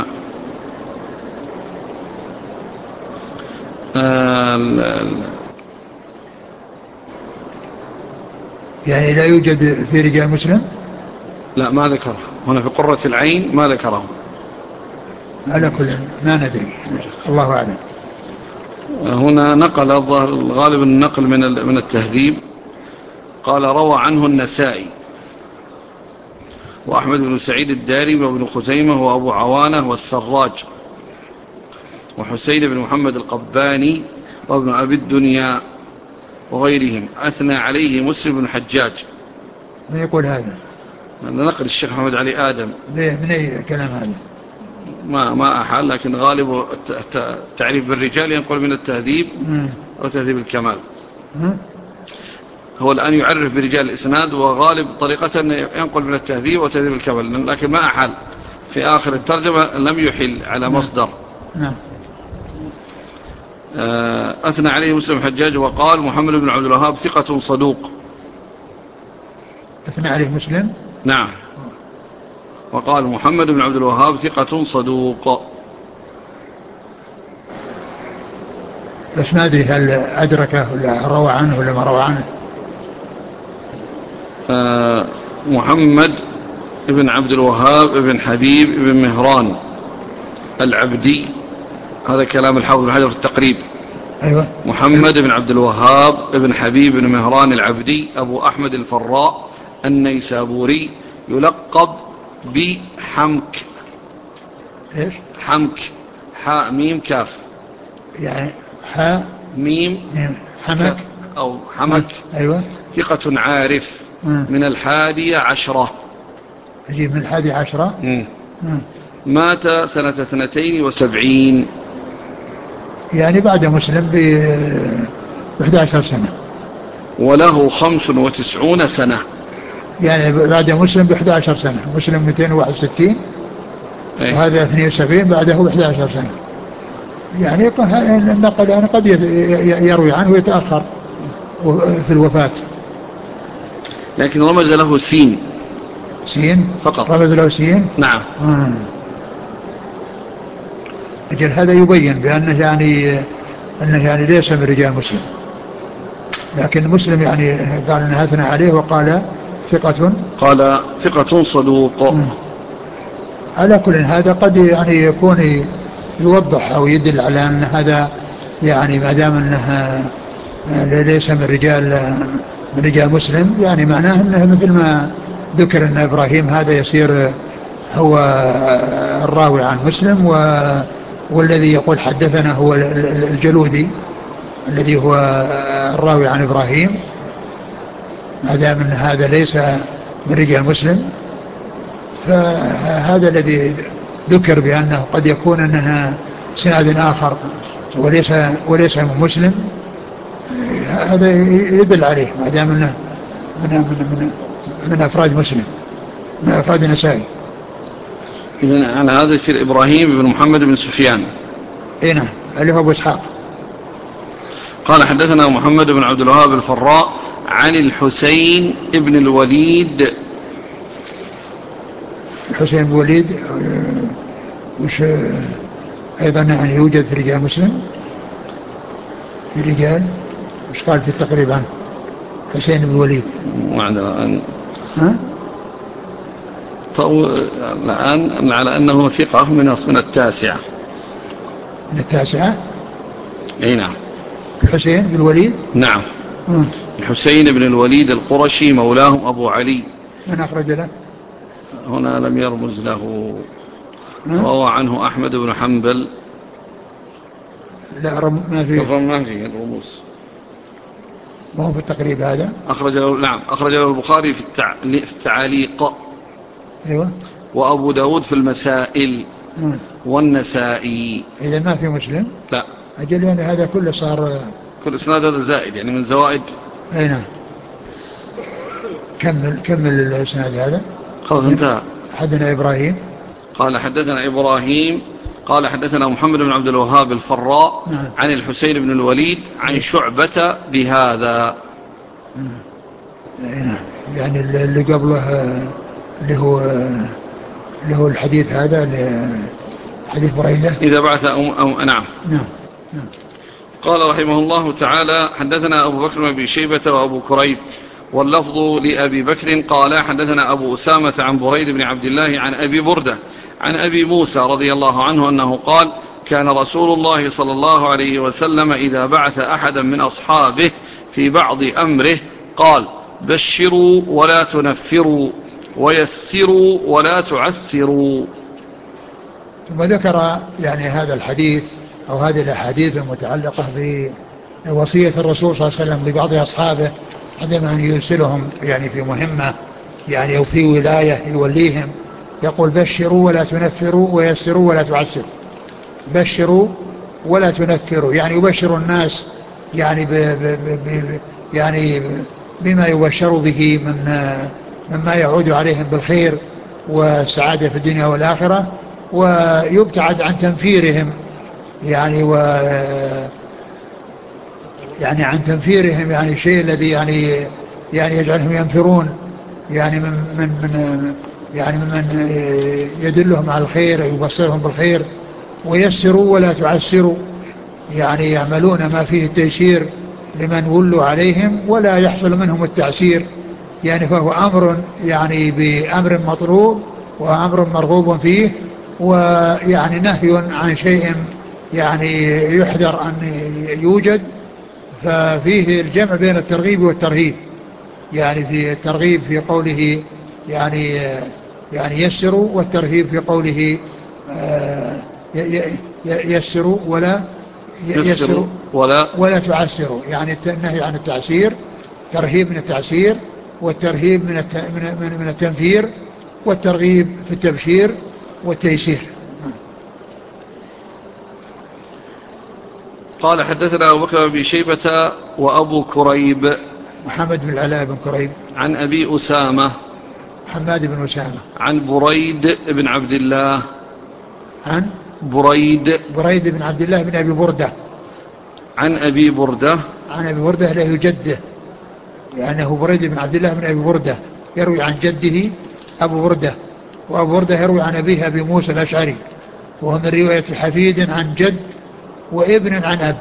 آه
يعني لا يوجد في رجال مسلم؟
لا ما ذكره هنا في قرة العين، ما ذكره.
على كل ما ندري، الله أعلم.
هنا نقل الظاهر الغالب النقل من من التهذيب، قال روى عنه النسائي وأحمد بن سعيد الدارمي وابن خزيمة وأبو عوانة والسراج وحسين بن محمد القباني وابن أبي الدنيا وغيرهم، أثنى عليه مسلم بن حجاج.
من يقول هذا؟
نقل الشيخ محمد علي آدم.
من أي كلام هذا؟
ما ما أحال، لكن غالب التعريف بالرجال ينقل من التهذيب أو تهذيب الكمال. هو الآن يعرف برجال الإسناد، وغالب طريقة ينقل من التهذيب وتهذيب الكمال، لكن ما أحل في آخر الترجمة، لم يحل على مصدر.
نعم.
أثنى عليه مسلم حجاج وقال محمد بن عبد الوهاب ثقة صدوق.
أثنى عليه مسلم؟
نعم. وقال محمد بن عبد الوهاب ثقة صدوق.
بس ما أدري هل أدركه ولا روى عنه ولا ما روى عنه.
آه محمد بن عبد الوهاب بن حبيب بن مهران العبدي، هذا كلام الحافظ بن حجر في التقريب.
أيوة.
محمد بن عبد الوهاب بن حبيب بن مهران العبدي أبو أحمد الفراء النيسابوري، يلقب بحمك.
إيش؟
حمك، حاء ميم كاف،
يعني حاء
ميم
حمك
أو حمك.
أيوة.
ثقة عارف
مم.
من الحادية عشرة.
أجيب من الحادية عشرة.
مم. مم. مات سنة اثنتين وسبعين،
يعني بعد مسلم ب إحدى عشرة سنة،
وله خمس وتسعون سنة. يعني
بعد مسلم ب إحدى عشرة سنة، مسلم مئتين وواحد وستين
أيه؟
وهذا اثنين وسبعين بعده ب إحدى عشرة سنة، يعني النقل يعني قد يروي عنه ويتأخر في الوفاة.
لكن رمز له سين.
سين
فقط،
رمز له سين.
نعم.
آه. أجل هذا يبين بأنه يعني أنه يعني ليس من رجال مسلم، لكن مسلم يعني قال أنه أثنى عليه وقال ثقة،
قال ثقة صدوق.
آه. على كل هذا قد يعني يكون يوضح أو يدل على أن هذا يعني ما دام أنها ليس من رجال من رجال مسلم، يعني معناه أنه مثل ما ذكر أن إبراهيم هذا يصير هو الراوي عن مسلم، و والذي يقول حدثنا هو الجلودي الذي هو الراوي عن إبراهيم، ما دام أن هذا ليس من رجال مسلم، فهذا الذي ذكر بأنه قد يكون أنها سناد آخر وليس وليس من مسلم، هذا يدل عليه ما دام أنه من, من, من, من أفراد مسلم، من أفراد النسائي.
إذن على هذا يصير إبراهيم بن محمد بن سفيان.
إيه نعم، اللي هو أبو إسحاق.
قال حدثنا محمد بن عبد الوهاب الفراء عن الحسين بن الوليد.
الحسين بن الوليد وش أيضا يعني يوجد في رجال مسلم، في رجال وش قال في التقريب عنه حسين بن الوليد؟
الآن
ها؟
الآن على أنه ثقة من من التاسعة.
من التاسعة؟
أي نعم.
الحسين بن الوليد؟
نعم.
م.
الحسين بن الوليد القرشي مولاهم أبو علي.
من أخرج له؟
هنا لم يرمز له. روى عنه أحمد بن حنبل.
لا رم ما فيه.
ما فيه الرموز.
ما هو في التقريب هذا؟
أخرج له نعم أخرج له البخاري في, التع... في التعاليق.
أيوة.
وأبو داود في المسائل.
م.
والنسائي.
إذا ما في مسلم؟
لا.
أجل يعني هذا كله صار
كل إسناد هذا زائد يعني من زوائد.
أي نعم. كمل كمل الإسناد هذا.
خلاص انتهى.
حدثنا إبراهيم.
قال حدثنا إبراهيم قال حدثنا محمد بن عبد الوهاب الفراء.
نعم.
عن الحسين بن الوليد عن شعبة بهذا.
نعم. يعني اللي قبله اللي هو اللي هو الحديث هذا حديث بريدة
إذا بعث أم أو نعم.
نعم. نعم.
قال رحمه الله تعالى حدثنا أبو بكر بن أبي شيبة وأبو كريب واللفظ لأبي بكر قال حدثنا أبو أسامة عن بريد بن عبد الله عن أبي بردة عن أبي موسى رضي الله عنه أنه قال كان رسول الله صلى الله عليه وسلم إذا بعث أحدا من أصحابه في بعض أمره قال بشروا ولا تنفروا ويسروا ولا تعسروا.
ثم ذكر يعني هذا الحديث أو هذه الأحاديث المتعلقة بوصية الرسول صلى الله عليه وسلم لبعض أصحابه عندما يرسلهم يعني في مهمة يعني أو في ولاية يوليهم، يقول بشروا ولا تنفروا ويسروا ولا تعسروا. بشروا ولا تنفروا يعني يبشر الناس يعني ب ب ب يعني بما يبشروا به من مما يعود عليهم بالخير والسعادة في الدنيا والآخرة، ويبتعد عن تنفيرهم يعني و يعني عن تنفيرهم يعني الشيء الذي يعني يعني يجعلهم ينفرون يعني من من من يعني ممن يدلهم على الخير ويبصرهم بالخير. ويسروا ولا تعسروا يعني يعملون ما فيه التيسير لمن ولوا عليهم ولا يحصل منهم التعسير، يعني فهو أمر يعني بأمر مطلوب وأمر مرغوب فيه، ويعني نهي عن شيء يعني يحذر أن يوجد. ففيه الجمع بين الترغيب والترهيب، يعني في الترغيب في قوله يعني يعني يسروا، والترهيب في قوله يسروا ولا يسروا
ولا,
ولا تعسروا، يعني النهي عن التعسير، ترهيب من التعسير، والترهيب من من من التنفير، والترغيب في التبشير والتيسير.
قال حدثنا أبو بكر بن شيبة وأبو كريب
محمد بن العلاء بن كريب
عن أبي أسامة
حماد بن أسامة
عن بريد بن عبد الله
عن
بريد
بريد بن عبد الله بن أبي بردة
عن أبي بردة
عن أبي بردة له جده، لأنه بريد بن عبد الله بن أبي بردة يروي عن جده أبو بردة، وأبو بردة يروي عن أبيه أبي موسى الأشعري، وهو من رواية حفيد عن جد وابن عن أب.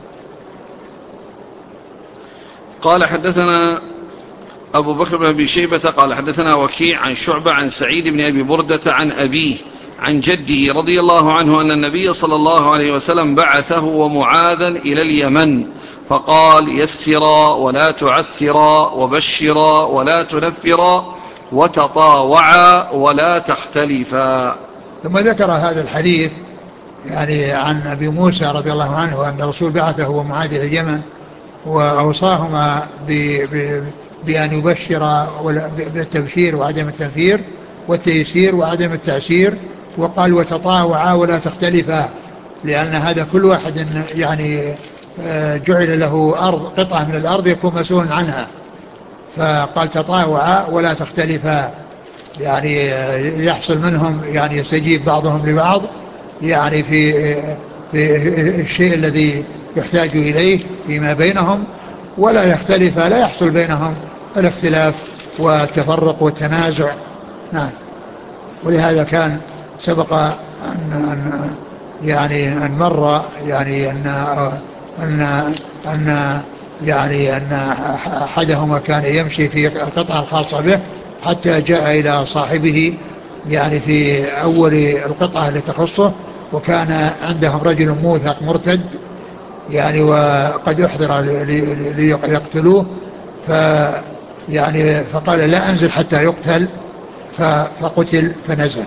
قال حدثنا أبو بكر بن أبي شيبة قال حدثنا وكيع عن شعبة عن سعيد بن أبي بردة عن أبيه عن جده رضي الله عنه أن النبي صلى الله عليه وسلم بعثه ومعاذا إلى اليمن فقال يسرا ولا تعسرا وبشرا ولا تنفرا وتطاوعا ولا تختلفا.
ثم ذكر هذا الحديث يعني عن أبي موسى رضي الله عنه أن الرسول بعثه ومعاذ إلى اليمن وأوصاهما بأن يبشر بالتبشير وعدم التنفير والتيسير وعدم التعسير، وقال وتطاوعا ولا تختلفا، لأن هذا كل واحد يعني جعل له أرض قطعة من الأرض يكون مسؤول عنها، فقال تطاوعا ولا تختلفا، يعني يحصل منهم يعني يستجيب بعضهم لبعض يعني في في الشيء الذي يحتاج إليه فيما بينهم، ولا يختلف لا يحصل بينهم الاختلاف والتفرق والتنازع. نعم. ولهذا كان سبق أن, أن يعني أن مر يعني أن أن أن يعني أن أحدهما كان يمشي في القطعة الخاصة به حتى جاء إلى صاحبه يعني في أول القطعة التي تخصه، وكان عندهم رجل موثق مرتد يعني وقد احضر ليقتلوه، ف يعني فقال لا أنزل حتى يقتل، فقتل فنزل.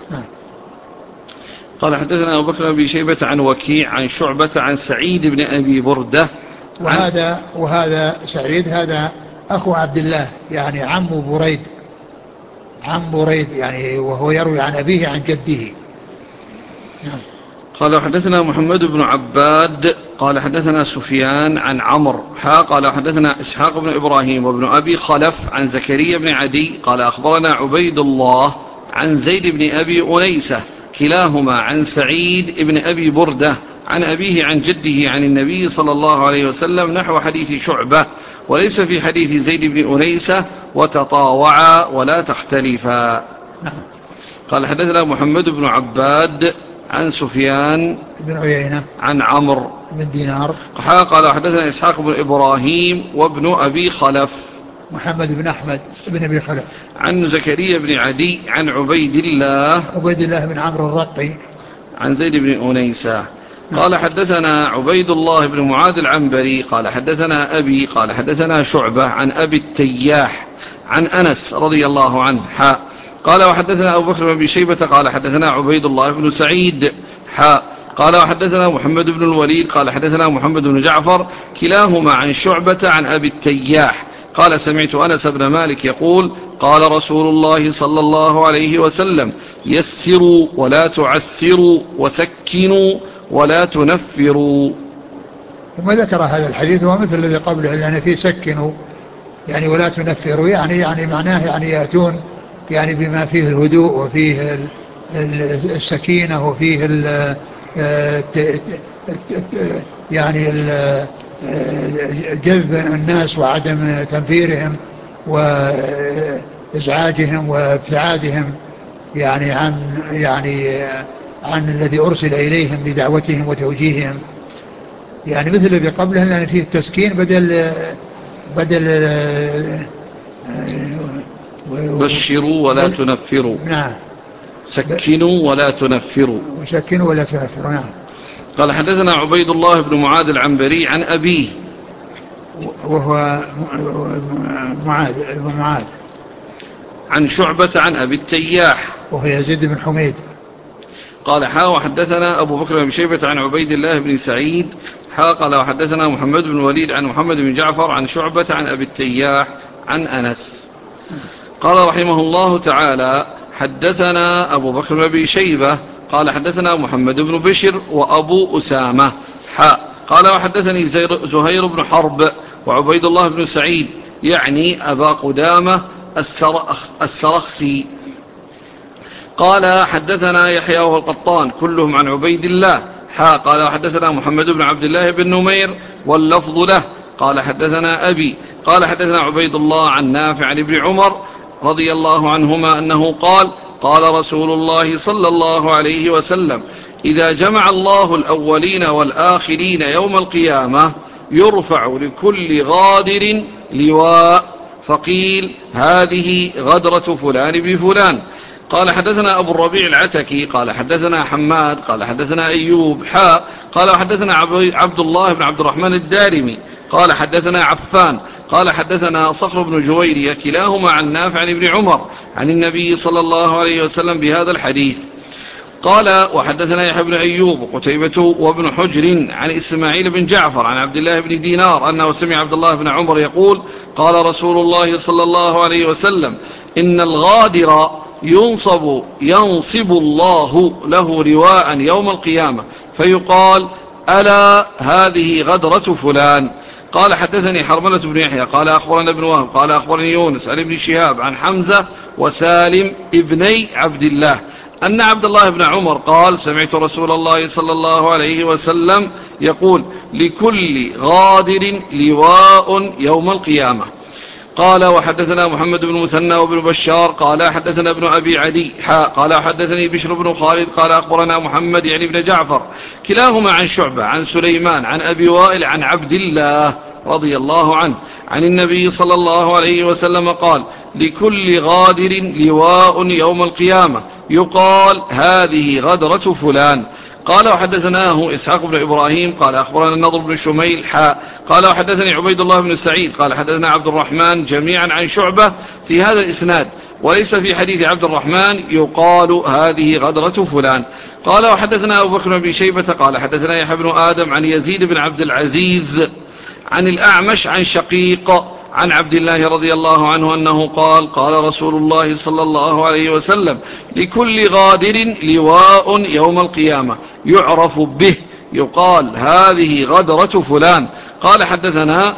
قال حدثنا أبو بكر بن شيبة عن وكيع عن شعبة عن سعيد بن أبي بردة.
وهذا وهذا سعيد هذا أخو عبد الله يعني عم بريد، عم بريد يعني، وهو يروي عن أبيه عن جده. نعم.
قال حدثنا محمد بن عباد قال حدثنا سفيان عن عمرو حا قال حدثنا إسحاق بن إبراهيم وابن أبي خلف عن زكريا بن عدي قال أخبرنا عبيد الله عن زيد بن أبي أنيسة كلاهما عن سعيد بن أبي بردة عن أبيه عن جده عن النبي صلى الله عليه وسلم نحو حديث شعبة، وليس في حديث زيد بن أنيسة وتطاوعا ولا تختلفا. قال حدثنا محمد بن عباد عن سفيان
بن عيينة
عن عمرو
بن دينار
قال حدثنا إسحاق بن إبراهيم وابن أبي خلف
محمد بن أحمد بن أبي خلف
عن زكريا بن عدي عن عبيد الله
عبيد الله بن عمرو الرقي
عن زيد بن أنيسة قال حدثنا عبيد الله بن معاذ العنبري قال حدثنا أبي قال حدثنا شعبة عن أبي التياح عن أنس رضي الله عنه حاء قال وحدثنا أبو بكر بن شيبة قال حدثنا عبيد الله بن سعيد حاء قال وحدثنا محمد بن الوليد قال حدثنا محمد بن جعفر كلاهما عن شعبة عن أبي التياح قال سمعت أنس بن مالك يقول قال رسول الله صلى الله عليه وسلم يسروا ولا تعسروا وسكنوا ولا تنفروا.
ثم ذكر هذا الحديث ومثل الذي قبله لأن فيه سكنوا يعني ولا تنفروا يعني يعني معناه يعني يأتون يعني بما فيه الهدوء وفيه السكينة وفيه ال يعني جذب الناس وعدم تنفيرهم وإزعاجهم وابتعادهم يعني عن يعني عن الذي أرسل إليهم بدعوتهم وتوجيههم، يعني مثل الذي قبله لأن فيه التسكين بدل بدل
بشروا ولا تنفروا.
نعم.
سكنوا ولا تنفروا.
وسكنوا ولا تنفروا. نعم.
قال حدثنا عبيد الله بن معاذ العنبري عن أبيه
وهو معاذ بن معاذ
عن شعبة عن أبي التياح
وهو يزيد بن حميد
قال حا وحدثنا أبو بكر بن شيبة عن عبيد الله بن سعيد حا قال وحدثنا محمد بن الوليد عن محمد بن جعفر عن شعبة عن أبي التياح عن أنس. قال رحمه الله تعالى حدثنا أبو بكر بن شيبة قال حدثنا محمد بن بشر وأبو أسامة حا قال وحدثني زهير بن حرب وعبيد الله بن سعيد يعني أبا قدامة السرخسي قال حدثنا يحيى وهو القطان كلهم عن عبيد الله حا قال وحدثنا محمد بن عبد الله بن نمير واللفظ له قال حدثنا أبي قال حدثنا عبيد الله عن نافع عن ابن عمر رضي الله عنهما أنه قال قال رسول الله صلى الله عليه وسلم إذا جمع الله الأولين والآخرين يوم القيامة يرفع لكل غادر لواء فقيل هذه غدرة فلان بفلان قال حدثنا أبو الربيع العتكي قال حدثنا حماد قال حدثنا أيوب حاء قال حدثنا عبد الله بن عبد الرحمن الدارمي قال حدثنا عفان قال حدثنا صخر بن جويرية كلاهما عن نافع عن ابن عمر عن النبي صلى الله عليه وسلم بهذا الحديث. قال وحدثنا يحيى بن أيوب وقتيبة وابن حجر عن إسماعيل بن جعفر عن عبد الله بن دينار أنه سمع عبد الله بن عمر يقول قال رسول الله صلى الله عليه وسلم إن الغادر ينصب ينصب الله له رواء يوم القيامة فيقال ألا هذه غدرة فلان. قال حدثني حرملة بن يحيى قال أخبرنا ابن وهب قال أخبرني يونس عن ابن شهاب عن حمزة وسالم ابني عبد الله أن عبد الله بن عمر قال سمعت رسول الله صلى الله عليه وسلم يقول لكل غادر لواء يوم القيامة. قال وحدثنا محمد بن مثنى وابن بشار قال حدثنا ابن أبي عدي قال حدثني بشر بن خالد قال أخبرنا محمد يعني بن جعفر كلاهما عن شعبة عن سليمان عن أبي وائل عن عبد الله رضي الله عنه عن النبي صلى الله عليه وسلم قال لكل غادر لواء يوم القيامة يقال هذه غدرة فلان. قال وحدثناه إسحاق بن إبراهيم قال أخبرنا النضر بن شميل حاء قال وحدثني عبيد الله بن سعيد قال حدثنا عبد الرحمن جميعا عن شعبة في هذا الإسناد وليس في حديث عبد الرحمن يقال هذه غدرة فلان. قال وحدثنا أبو بكر بن شيبة قال حدثنا يحيى بن آدم عن يزيد بن عبد العزيز عن الأعمش عن شقيق عن عبد الله رضي الله عنه أنه قال قال رسول الله صلى الله عليه وسلم لكل غادر لواء يوم القيامة يعرف به يقال هذه غدرة فلان. قال حدثنا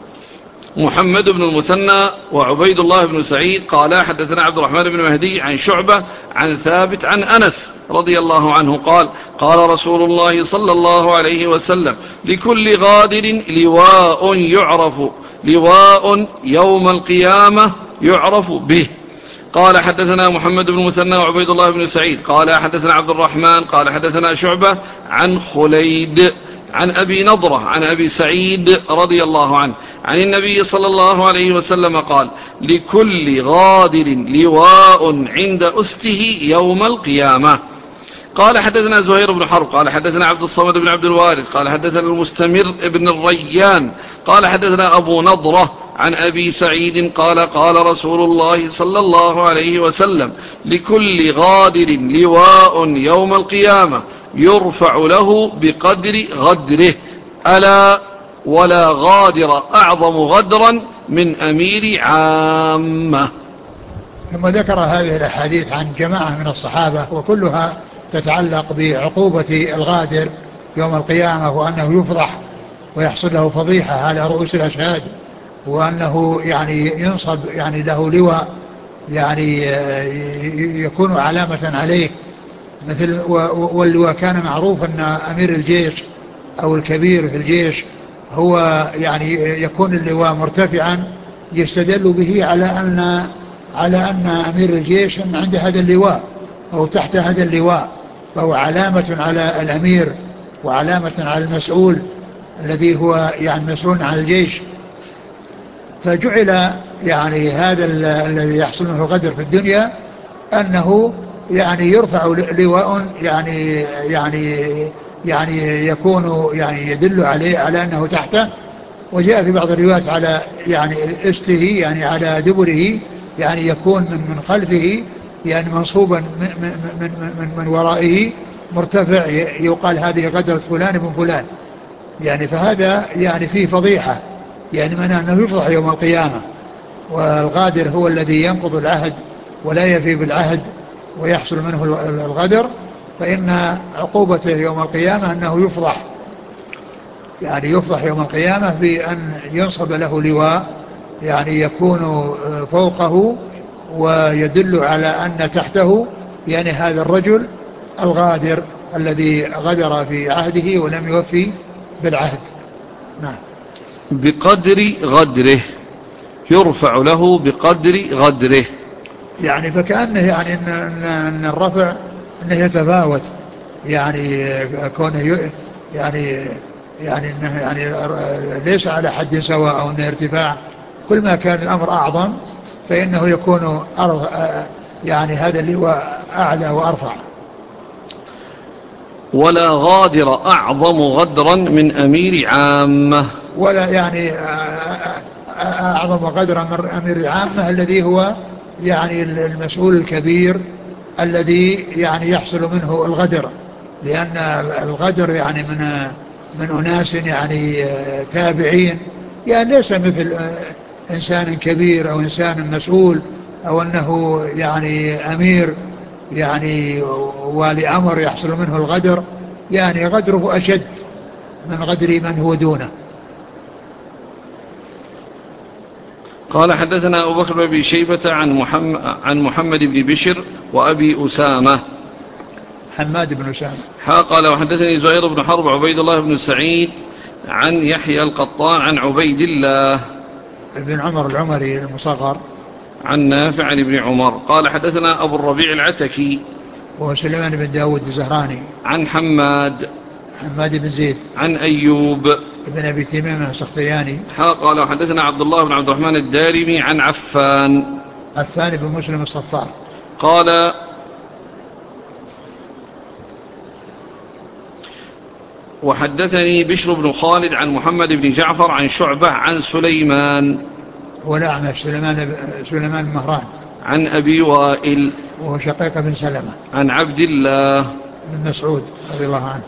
محمد بن المثنى وعبيد الله بن سعيد قال حدثنا عبد الرحمن بن مهدي عن شعبة عن ثابت عن أنس رضي الله عنه قال قال رسول الله صلى الله عليه وسلم لكل غادر لواء يعرف لواء يوم القيامة يعرف به. قال حدثنا محمد بن المثنى وعبيد الله بن سعيد قال حدثنا عبد الرحمن قال حدثنا شعبة عن خليد عن أبي نضرة عن أبي سعيد رضي الله عنه عن النبي صلى الله عليه وسلم قال لكل غادر لواء عند أسته يوم القيامة. قال حدثنا زهير بن حرب قال حدثنا عبد الصمد بن عبد الوارث قال حدثنا المستمر بن الريان قال حدثنا أبو نضرة عن أبي سعيد قال قال رسول الله صلى الله عليه وسلم لكل غادر لواء يوم القيامة يرفع له بقدر غدره ألا ولا غادر أعظم غدرا من أمير عامة.
ثم ذكر هذه الأحاديث عن جماعة من الصحابة وكلها تتعلق بعقوبة الغادر يوم القيامة وأنه يفضح ويحصل له فضيحة على رؤوس الأشهاد وأنه يعني ينصب يعني له لواء يعني يكون علامة عليه مثل واللواء كان معروف أن أمير الجيش أو الكبير في الجيش هو يعني يكون اللواء مرتفعا يستدل به على أن على أن أمير الجيش عند هذا اللواء أو تحت هذا اللواء فهو علامة على الأمير وعلامة على المسؤول الذي هو يعني مسؤول عن الجيش. فجعل يعني هذا الذي يحصل منه غدر في الدنيا أنه يعني يرفع لواء يعني يعني يعني يكون يعني يدل عليه على أنه تحته. وجاء في بعض الروايات على يعني استه يعني على دبره يعني يكون من من خلفه يعني منصوبا من, من, من, من ورائه مرتفع يقال هذه غدرة فلان ابن فلان يعني. فهذا يعني فيه فضيحة يعني من أنه يفضح يوم القيامة. والغادر هو الذي ينقض العهد ولا يفي بالعهد ويحصل منه الغدر فإن عقوبته يوم القيامة أنه يفضح يعني يفضح يوم القيامة بأن ينصب له لواء يعني يكون فوقه ويدل على أن تحته يعني هذا الرجل الغادر الذي غدر في عهده ولم يوفي بالعهد. نعم.
بقدر غدره يرفع له بقدر غدره
يعني فكأنه يعني إن, إن الرفع أنه يتفاوت يعني كونه يعني يعني إنه يعني ليس على حد سواء أو إنه ارتفاع. كل ما كان الأمر أعظم فإنه يكون يعني هذا اللي هو أعلى وأرفع.
ولا غادر أعظم غدرا من أمير عامة.
ولا يعني أعظم غدرا من أمير عامة الذي هو يعني المسؤول الكبير الذي يعني يحصل منه الغدر، لأن الغدر يعني من من أناس يعني تابعين، يعني ليس مثل إنسان كبير أو إنسان مسؤول أو أنه يعني أمير يعني والي أمر يحصل منه الغدر، يعني غدره أشد من غدر من هو دونه.
قال حدثنا أبو بكر بن أبي شيبة عن محمد, عن محمد بن بشر وأبي أسامة
حماد بن أسامة.
قال وحدثني زهير بن حرب عبيد الله بن سعيد عن يحيى القطان عن عبيد الله
بن عمر العمري المصغر
عن نافع عن ابن عمر قال حدثنا أبو الربيع العتكي
وهو سليمان بن داود الزهراني
عن حماد
حماد بن زيد
عن أيوب
بن أبي تميم السختياني
قال وحدثنا عبد الله بن عبد الرحمن الدارمي عن عفان
عفان بن مسلم الصفار
قال وحدثني بشر بن خالد عن محمد بن جعفر عن شعبة عن سليمان
والأعمش سليمان سليمان مهران
عن أبي وائل
وهو شقيق بن سلمة
عن عبد الله
بن مسعود رضي الله عنه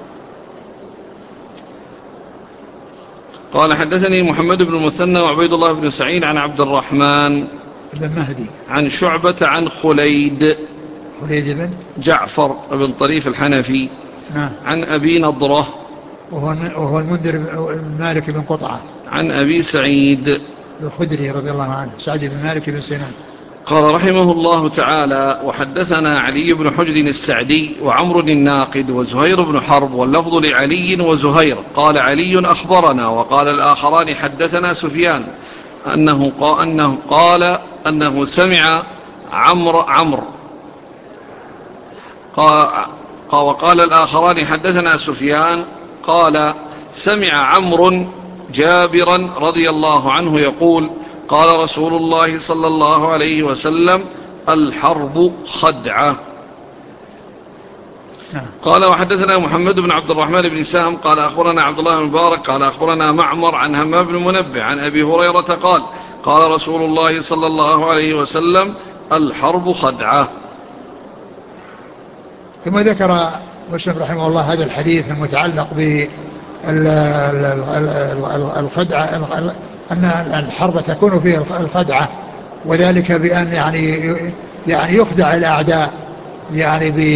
قال حدثني محمد بن المثنى وعبيد الله بن سعيد عن عبد الرحمن
بن مهدي
عن شعبة عن خليد
خليد بن
جعفر بن طريف الحنفي
نعم
عن أبي نضرة
وهو وهو المنذر بن مالك بن قطعة
عن أبي سعيد
الخدري رضي الله عنه سعد بن مالك بن سنان.
قال رحمه الله تعالى وحدثنا علي بن حجر السعدي وعمر الناقد وزهير بن حرب واللفظ لعلي وزهير قال علي أخبرنا وقال الآخران حدثنا سفيان أنه قال أنه, قال أنه سمع عمرو عمرو وقال الآخران حدثنا سفيان قال سمع عمرو جابرا رضي الله عنه يقول قال رسول الله صلى الله عليه وسلم الحرب خدعة. قال وحدثنا محمد بن عبد الرحمن بن سهم قال أخبرنا عبد الله بن مبارك قال أخبرنا معمر عن همام بن منبه عن أبي هريرة قال قال رسول الله صلى الله عليه وسلم الحرب خدعة.
ثم ذكر مسلم رحمه الله هذا الحديث المتعلق بالخدعة أن الحرب تكون فيه الخدعة، وذلك بأن يعني يعني يخدع الأعداء يعني ب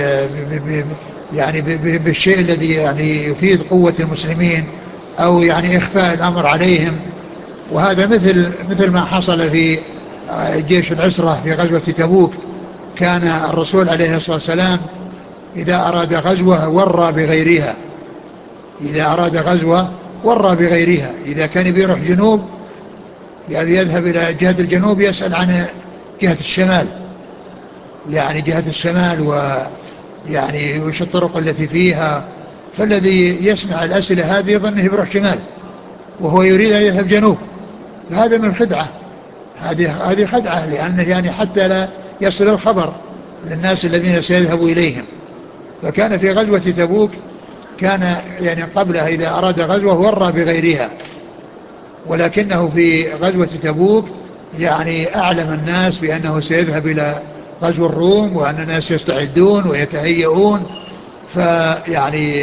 يعني بالشيء الذي يعني يفيد قوة المسلمين أو يعني إخفاء الأمر عليهم. وهذا مثل مثل ما حصل في جيش العسرة في غزوة تبوك. كان الرسول عليه الصلاة والسلام إذا أراد غزوة ورى بغيرها إذا أراد غزوة ورى بغيرها إذا كان بيروح جنوب يعني يذهب إلى جهة الجنوب يسأل عن جهة الشمال، يعني جهة الشمال ويعني وش الطرق التي فيها، فالذي يسمع الأسئلة هذه يظنه بيروح شمال وهو يريد أن يذهب جنوب. هذا من الخدعة، هذه هذه خدعة، لأنه يعني حتى لا يصل الخبر للناس الذين سيذهبوا إليهم. فكان في غزوة تبوك كان يعني قبلها إذا أراد غزوة ورى بغيرها، ولكنه في غزوة تبوك يعني أعلم الناس بأنه سيذهب إلى غزو الروم وأن الناس يستعدون ويتهيئون. فيعني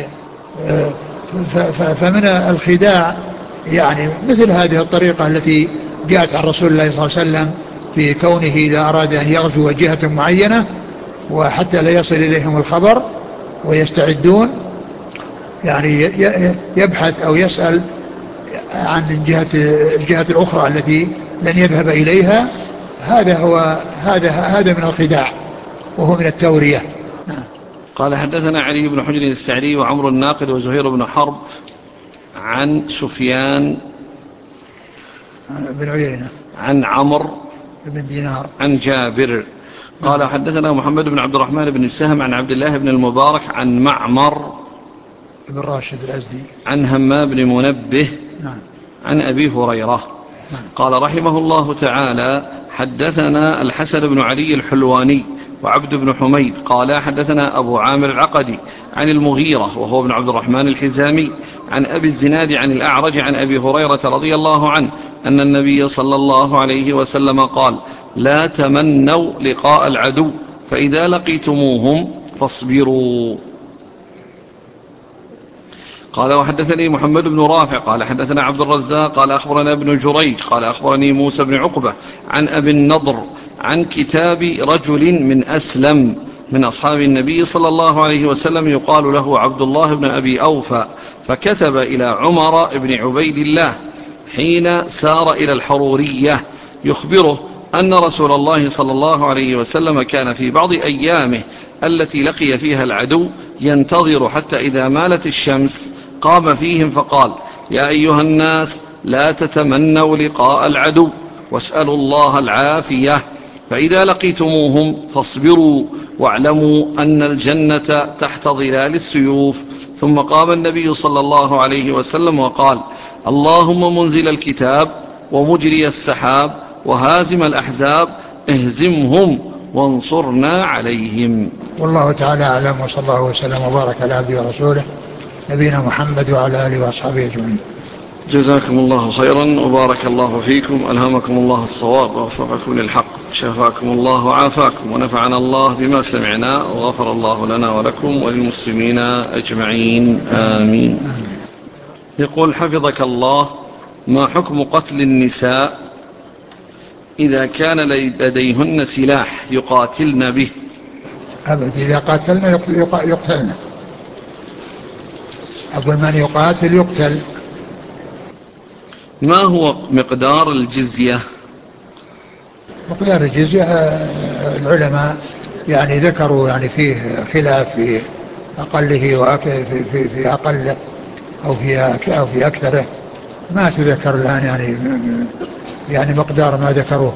فمن الخداع يعني مثل هذه الطريقة التي جاءت عن رسول الله صلى الله عليه وسلم في كونه إذا أراد أن يغزو جهة معينة وحتى لا يصل إليهم الخبر ويستعدون يعني يبحث أو يسأل عن الجهة الجهة الأخرى التي لن يذهب إليها. هذا هو هذا هذا من الخداع وهو من التورية. نعم.
قال حدثنا علي بن حجر السعدي وعمر الناقد وزهير بن حرب عن سفيان
بن عيينة
عن عمرو
بن دينار
عن جابر قال نعم. حدثنا محمد بن عبد الرحمن بن السهم عن عبد الله بن المبارك عن معمر
بن راشد الأزدي
عن همام بن منبه
نعم.
عن أبي هريرة نعم. قال رحمه الله تعالى حدثنا الحسن بن علي الحلواني وعبد بن حميد قال حدثنا أبو عامر العقدي عن المغيرة وهو ابن عبد الرحمن الحزامي عن أبي الزناد عن الأعرج عن أبي هريرة رضي الله عنه أن النبي صلى الله عليه وسلم قال: لا تمنوا لقاء العدو فإذا لقيتموهم فاصبروا. قال وحدثني محمد بن رافع قال حدثنا عبد الرزاق قال أخبرنا ابن جريج قال أخبرني موسى بن عقبة عن أبي النضر عن كتاب رجل من أسلم من أصحاب النبي صلى الله عليه وسلم يقال له عبد الله بن أبي أوفى، فكتب إلى عمر بن عبيد الله حين سار إلى الحرورية يخبره أن رسول الله صلى الله عليه وسلم كان في بعض أيامه التي لقي فيها العدو ينتظر حتى إذا مالت الشمس قام فيهم فقال: يا أيها الناس لا تتمنوا لقاء العدو واسألوا الله العافية، فإذا لقيتموهم فاصبروا واعلموا أن الجنة تحت ظلال السيوف. ثم قام النبي صلى الله عليه وسلم وقال: اللهم منزل الكتاب ومجري السحاب وهازم الأحزاب اهزمهم وانصرنا عليهم.
والله تعالى أعلم، وصلى الله وسلم وبارك على عبده ورسوله نبينا محمد وعلى آله وأصحابه أجمعين.
جزاكم الله خيرا وبارك الله فيكم، ألهمكم الله الصواب ووفقكم للحق، شفاكم الله وعافاكم، ونفعنا الله بما سمعنا، وغفر الله لنا ولكم وللمسلمين أجمعين، آمين. يقول حفظك الله: ما حكم قتل النساء إذا كان لديهن سلاح يقاتلن به؟
أبد، إذا قاتلنا يقتلنا. أقول من يقاتل يقتل.
ما هو مقدار الجزية؟
مقدار الجزية العلماء يعني ذكروا يعني فيه خلاف في أقله وفي في في أقل أو في أو في أكثره، ما تذكر الآن يعني يعني مقدار ما ذكروه.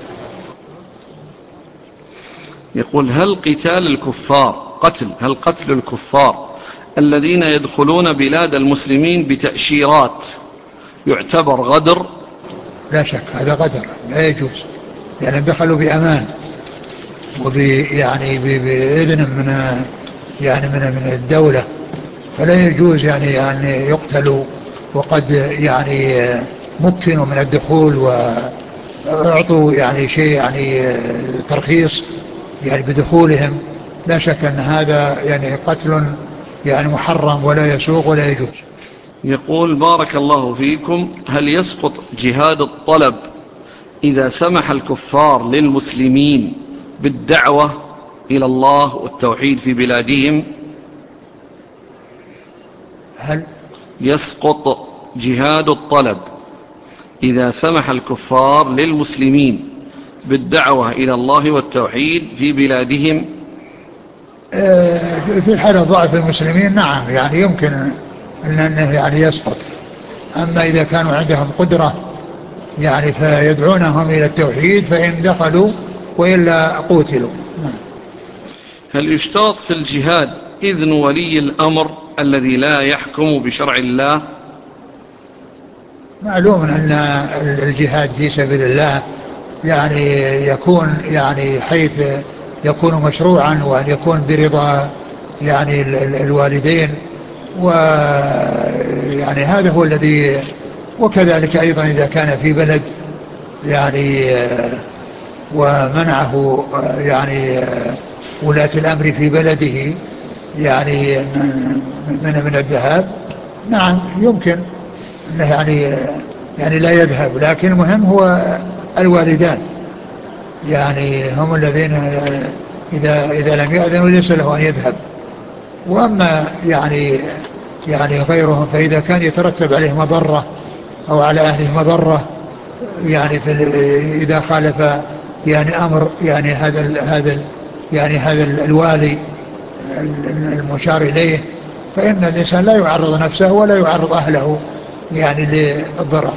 يقول: هل قتال الكفار قتل هل قتل الكفار الذين يدخلون بلاد المسلمين بتأشيرات يعتبر غدر؟
لا شك هذا غدر لا يجوز، يعني دخلوا بأمان وبي يعني بإذن من يعني من من الدولة، فلا يجوز يعني أن يقتلوا وقد يعني مكنوا من الدخول وأعطوا يعني شيء يعني ترخيص يعني بدخولهم. لا شك أن هذا يعني قتل يعني محرم ولا يسوغ ولا يجوز.
يقول: بارك الله فيكم، هل يسقط جهاد الطلب إذا سمح الكفار للمسلمين بالدعوة إلى الله والتوحيد في بلادهم؟
هل
يسقط جهاد الطلب إذا سمح الكفار للمسلمين بالدعوة إلى الله والتوحيد في بلادهم؟
في حالة ضعف المسلمين نعم، يعني يمكن أنه يعني يسقط. أما إذا كانوا عندهم قدرة يعني فيدعونهم إلى التوحيد فإن دخلوا وإلا قوتلوا.
هل يشترط في الجهاد إذن ولي الأمر الذي لا يحكم بشرع الله؟
معلوم أن الجهاد في سبيل الله يعني يكون يعني حيث يكون مشروعا وأن يكون برضا يعني الوالدين، ويعني هذا هو الذي. وكذلك أيضا إذا كان في بلد يعني ومنعه يعني ولاة الأمر في بلده يعني من من الذهاب، نعم يمكن أنه يعني يعني لا يذهب، لكن المهم هو الوالدان يعني هم الذين إذا إذا لم يأذنوا ليس له أن يذهب. وأما يعني يعني غيرهم فإذا كان يترتب عليه مضرة أو على أهله مضرة يعني في إذا خالف يعني أمر يعني هذا هذا يعني هذا الوالي المشار إليه، فإن الإنسان لا يعرض نفسه ولا يعرض أهله يعني للضرر.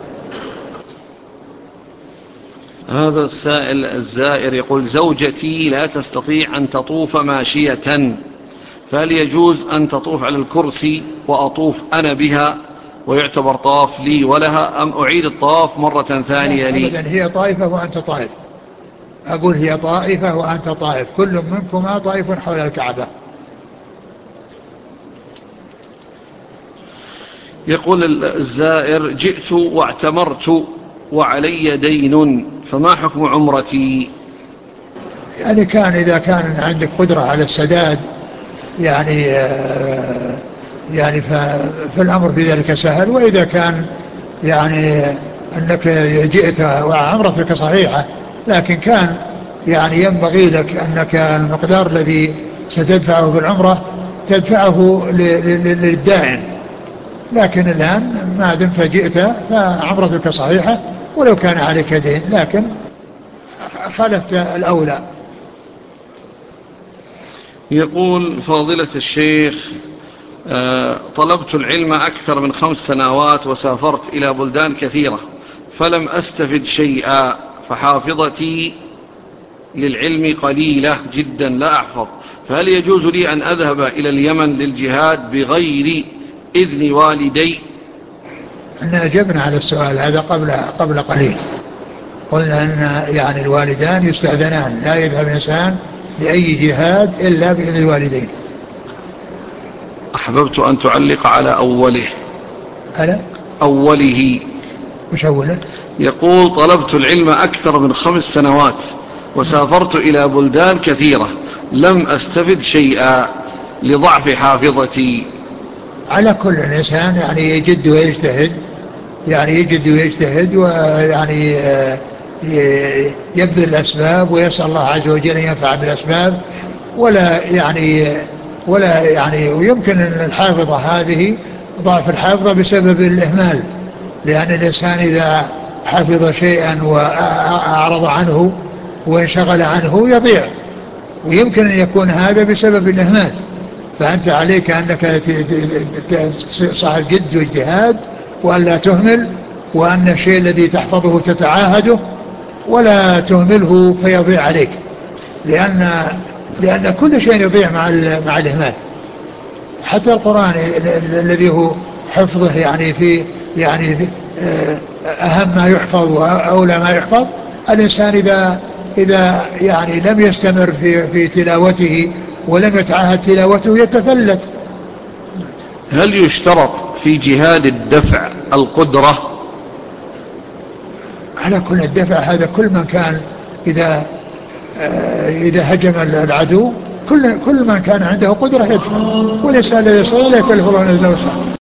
هذا السائل الزائر يقول: زوجتي لا تستطيع أن تطوف ماشية، فهل يجوز أن تطوف على الكرسي وأطوف أنا بها ويعتبر طواف لي ولها، أم أعيد الطواف مرة ثانية لي؟
أبدا، هي طائفة وأنت طائف. أقول هي طائفة وأنت طائف، كل منكما طائف حول الكعبة.
يقول الزائر: جئت واعتمرت وعلي دين، فما حكم عمرتي؟
يعني كان إذا كان عندك قدرة على السداد يعني آه، يعني فالأمر في ذلك سهل. وإذا كان يعني أنك جئت وعمرتك صحيحة لكن كان يعني ينبغي لك أنك المقدار الذي ستدفعه في العمرة تدفعه للدائن، لكن الآن ما دمت جئت فعمرتك صحيحة ولو كان عليك دين، لكن خالفت الأولى.
يقول: فاضلة الشيخ، آه، طلبت العلم أكثر من خمس سنوات وسافرت إلى بلدان كثيرة فلم أستفد شيئا، فحافظتي للعلم قليلة جدا لا أحفظ، فهل يجوز لي أن أذهب إلى اليمن للجهاد بغير إذن والدي؟
احنا أجبنا على السؤال هذا قبل قبل قليل، قلنا أن يعني الوالدان يستأذنان، لا يذهب الإنسان لأي جهاد إلا بإذن الوالدين.
أحببت أن تعلق على أوله.
على
أوله
وش أوله؟
يقول: طلبت العلم أكثر من خمس سنوات وسافرت إلى بلدان كثيرة لم أستفد شيئا لضعف حافظتي.
على كل الإنسان يعني يجد ويجتهد، يعني يجد ويجتهد ويعني آه، يبذل الأسباب ويسأل الله عز وجل أن ينفع بالأسباب، ولا يعني ولا يعني ويمكن أن الحافظة هذه ضعف الحافظة بسبب الإهمال، لأن الإنسان إذا حفظ شيئا وأعرض عنه وانشغل عنه يضيع، ويمكن أن يكون هذا بسبب الإهمال. فأنت عليك أنك صاحب جد واجتهاد وأن لا تهمل، وأن الشيء الذي تحفظه تتعاهده ولا تهمله فيضيع عليك، لأن لأن كل شيء يضيع مع مع الإهمال، حتى القرآن الذي هو حفظه يعني في يعني في أهم ما يحفظ وأولى ما يحفظ، الإنسان إذا إذا يعني لم يستمر في في تلاوته ولم يتعاهد تلاوته يتفلت.
هل يشترط في جهاد الدفع القدرة؟
على كل الدفع هذا كل من كان إذا إذا هجم العدو كل كل من كان عنده قدرة يدفع، والإنسان الذي يستطيع لا يكلف الله إلا وسعه.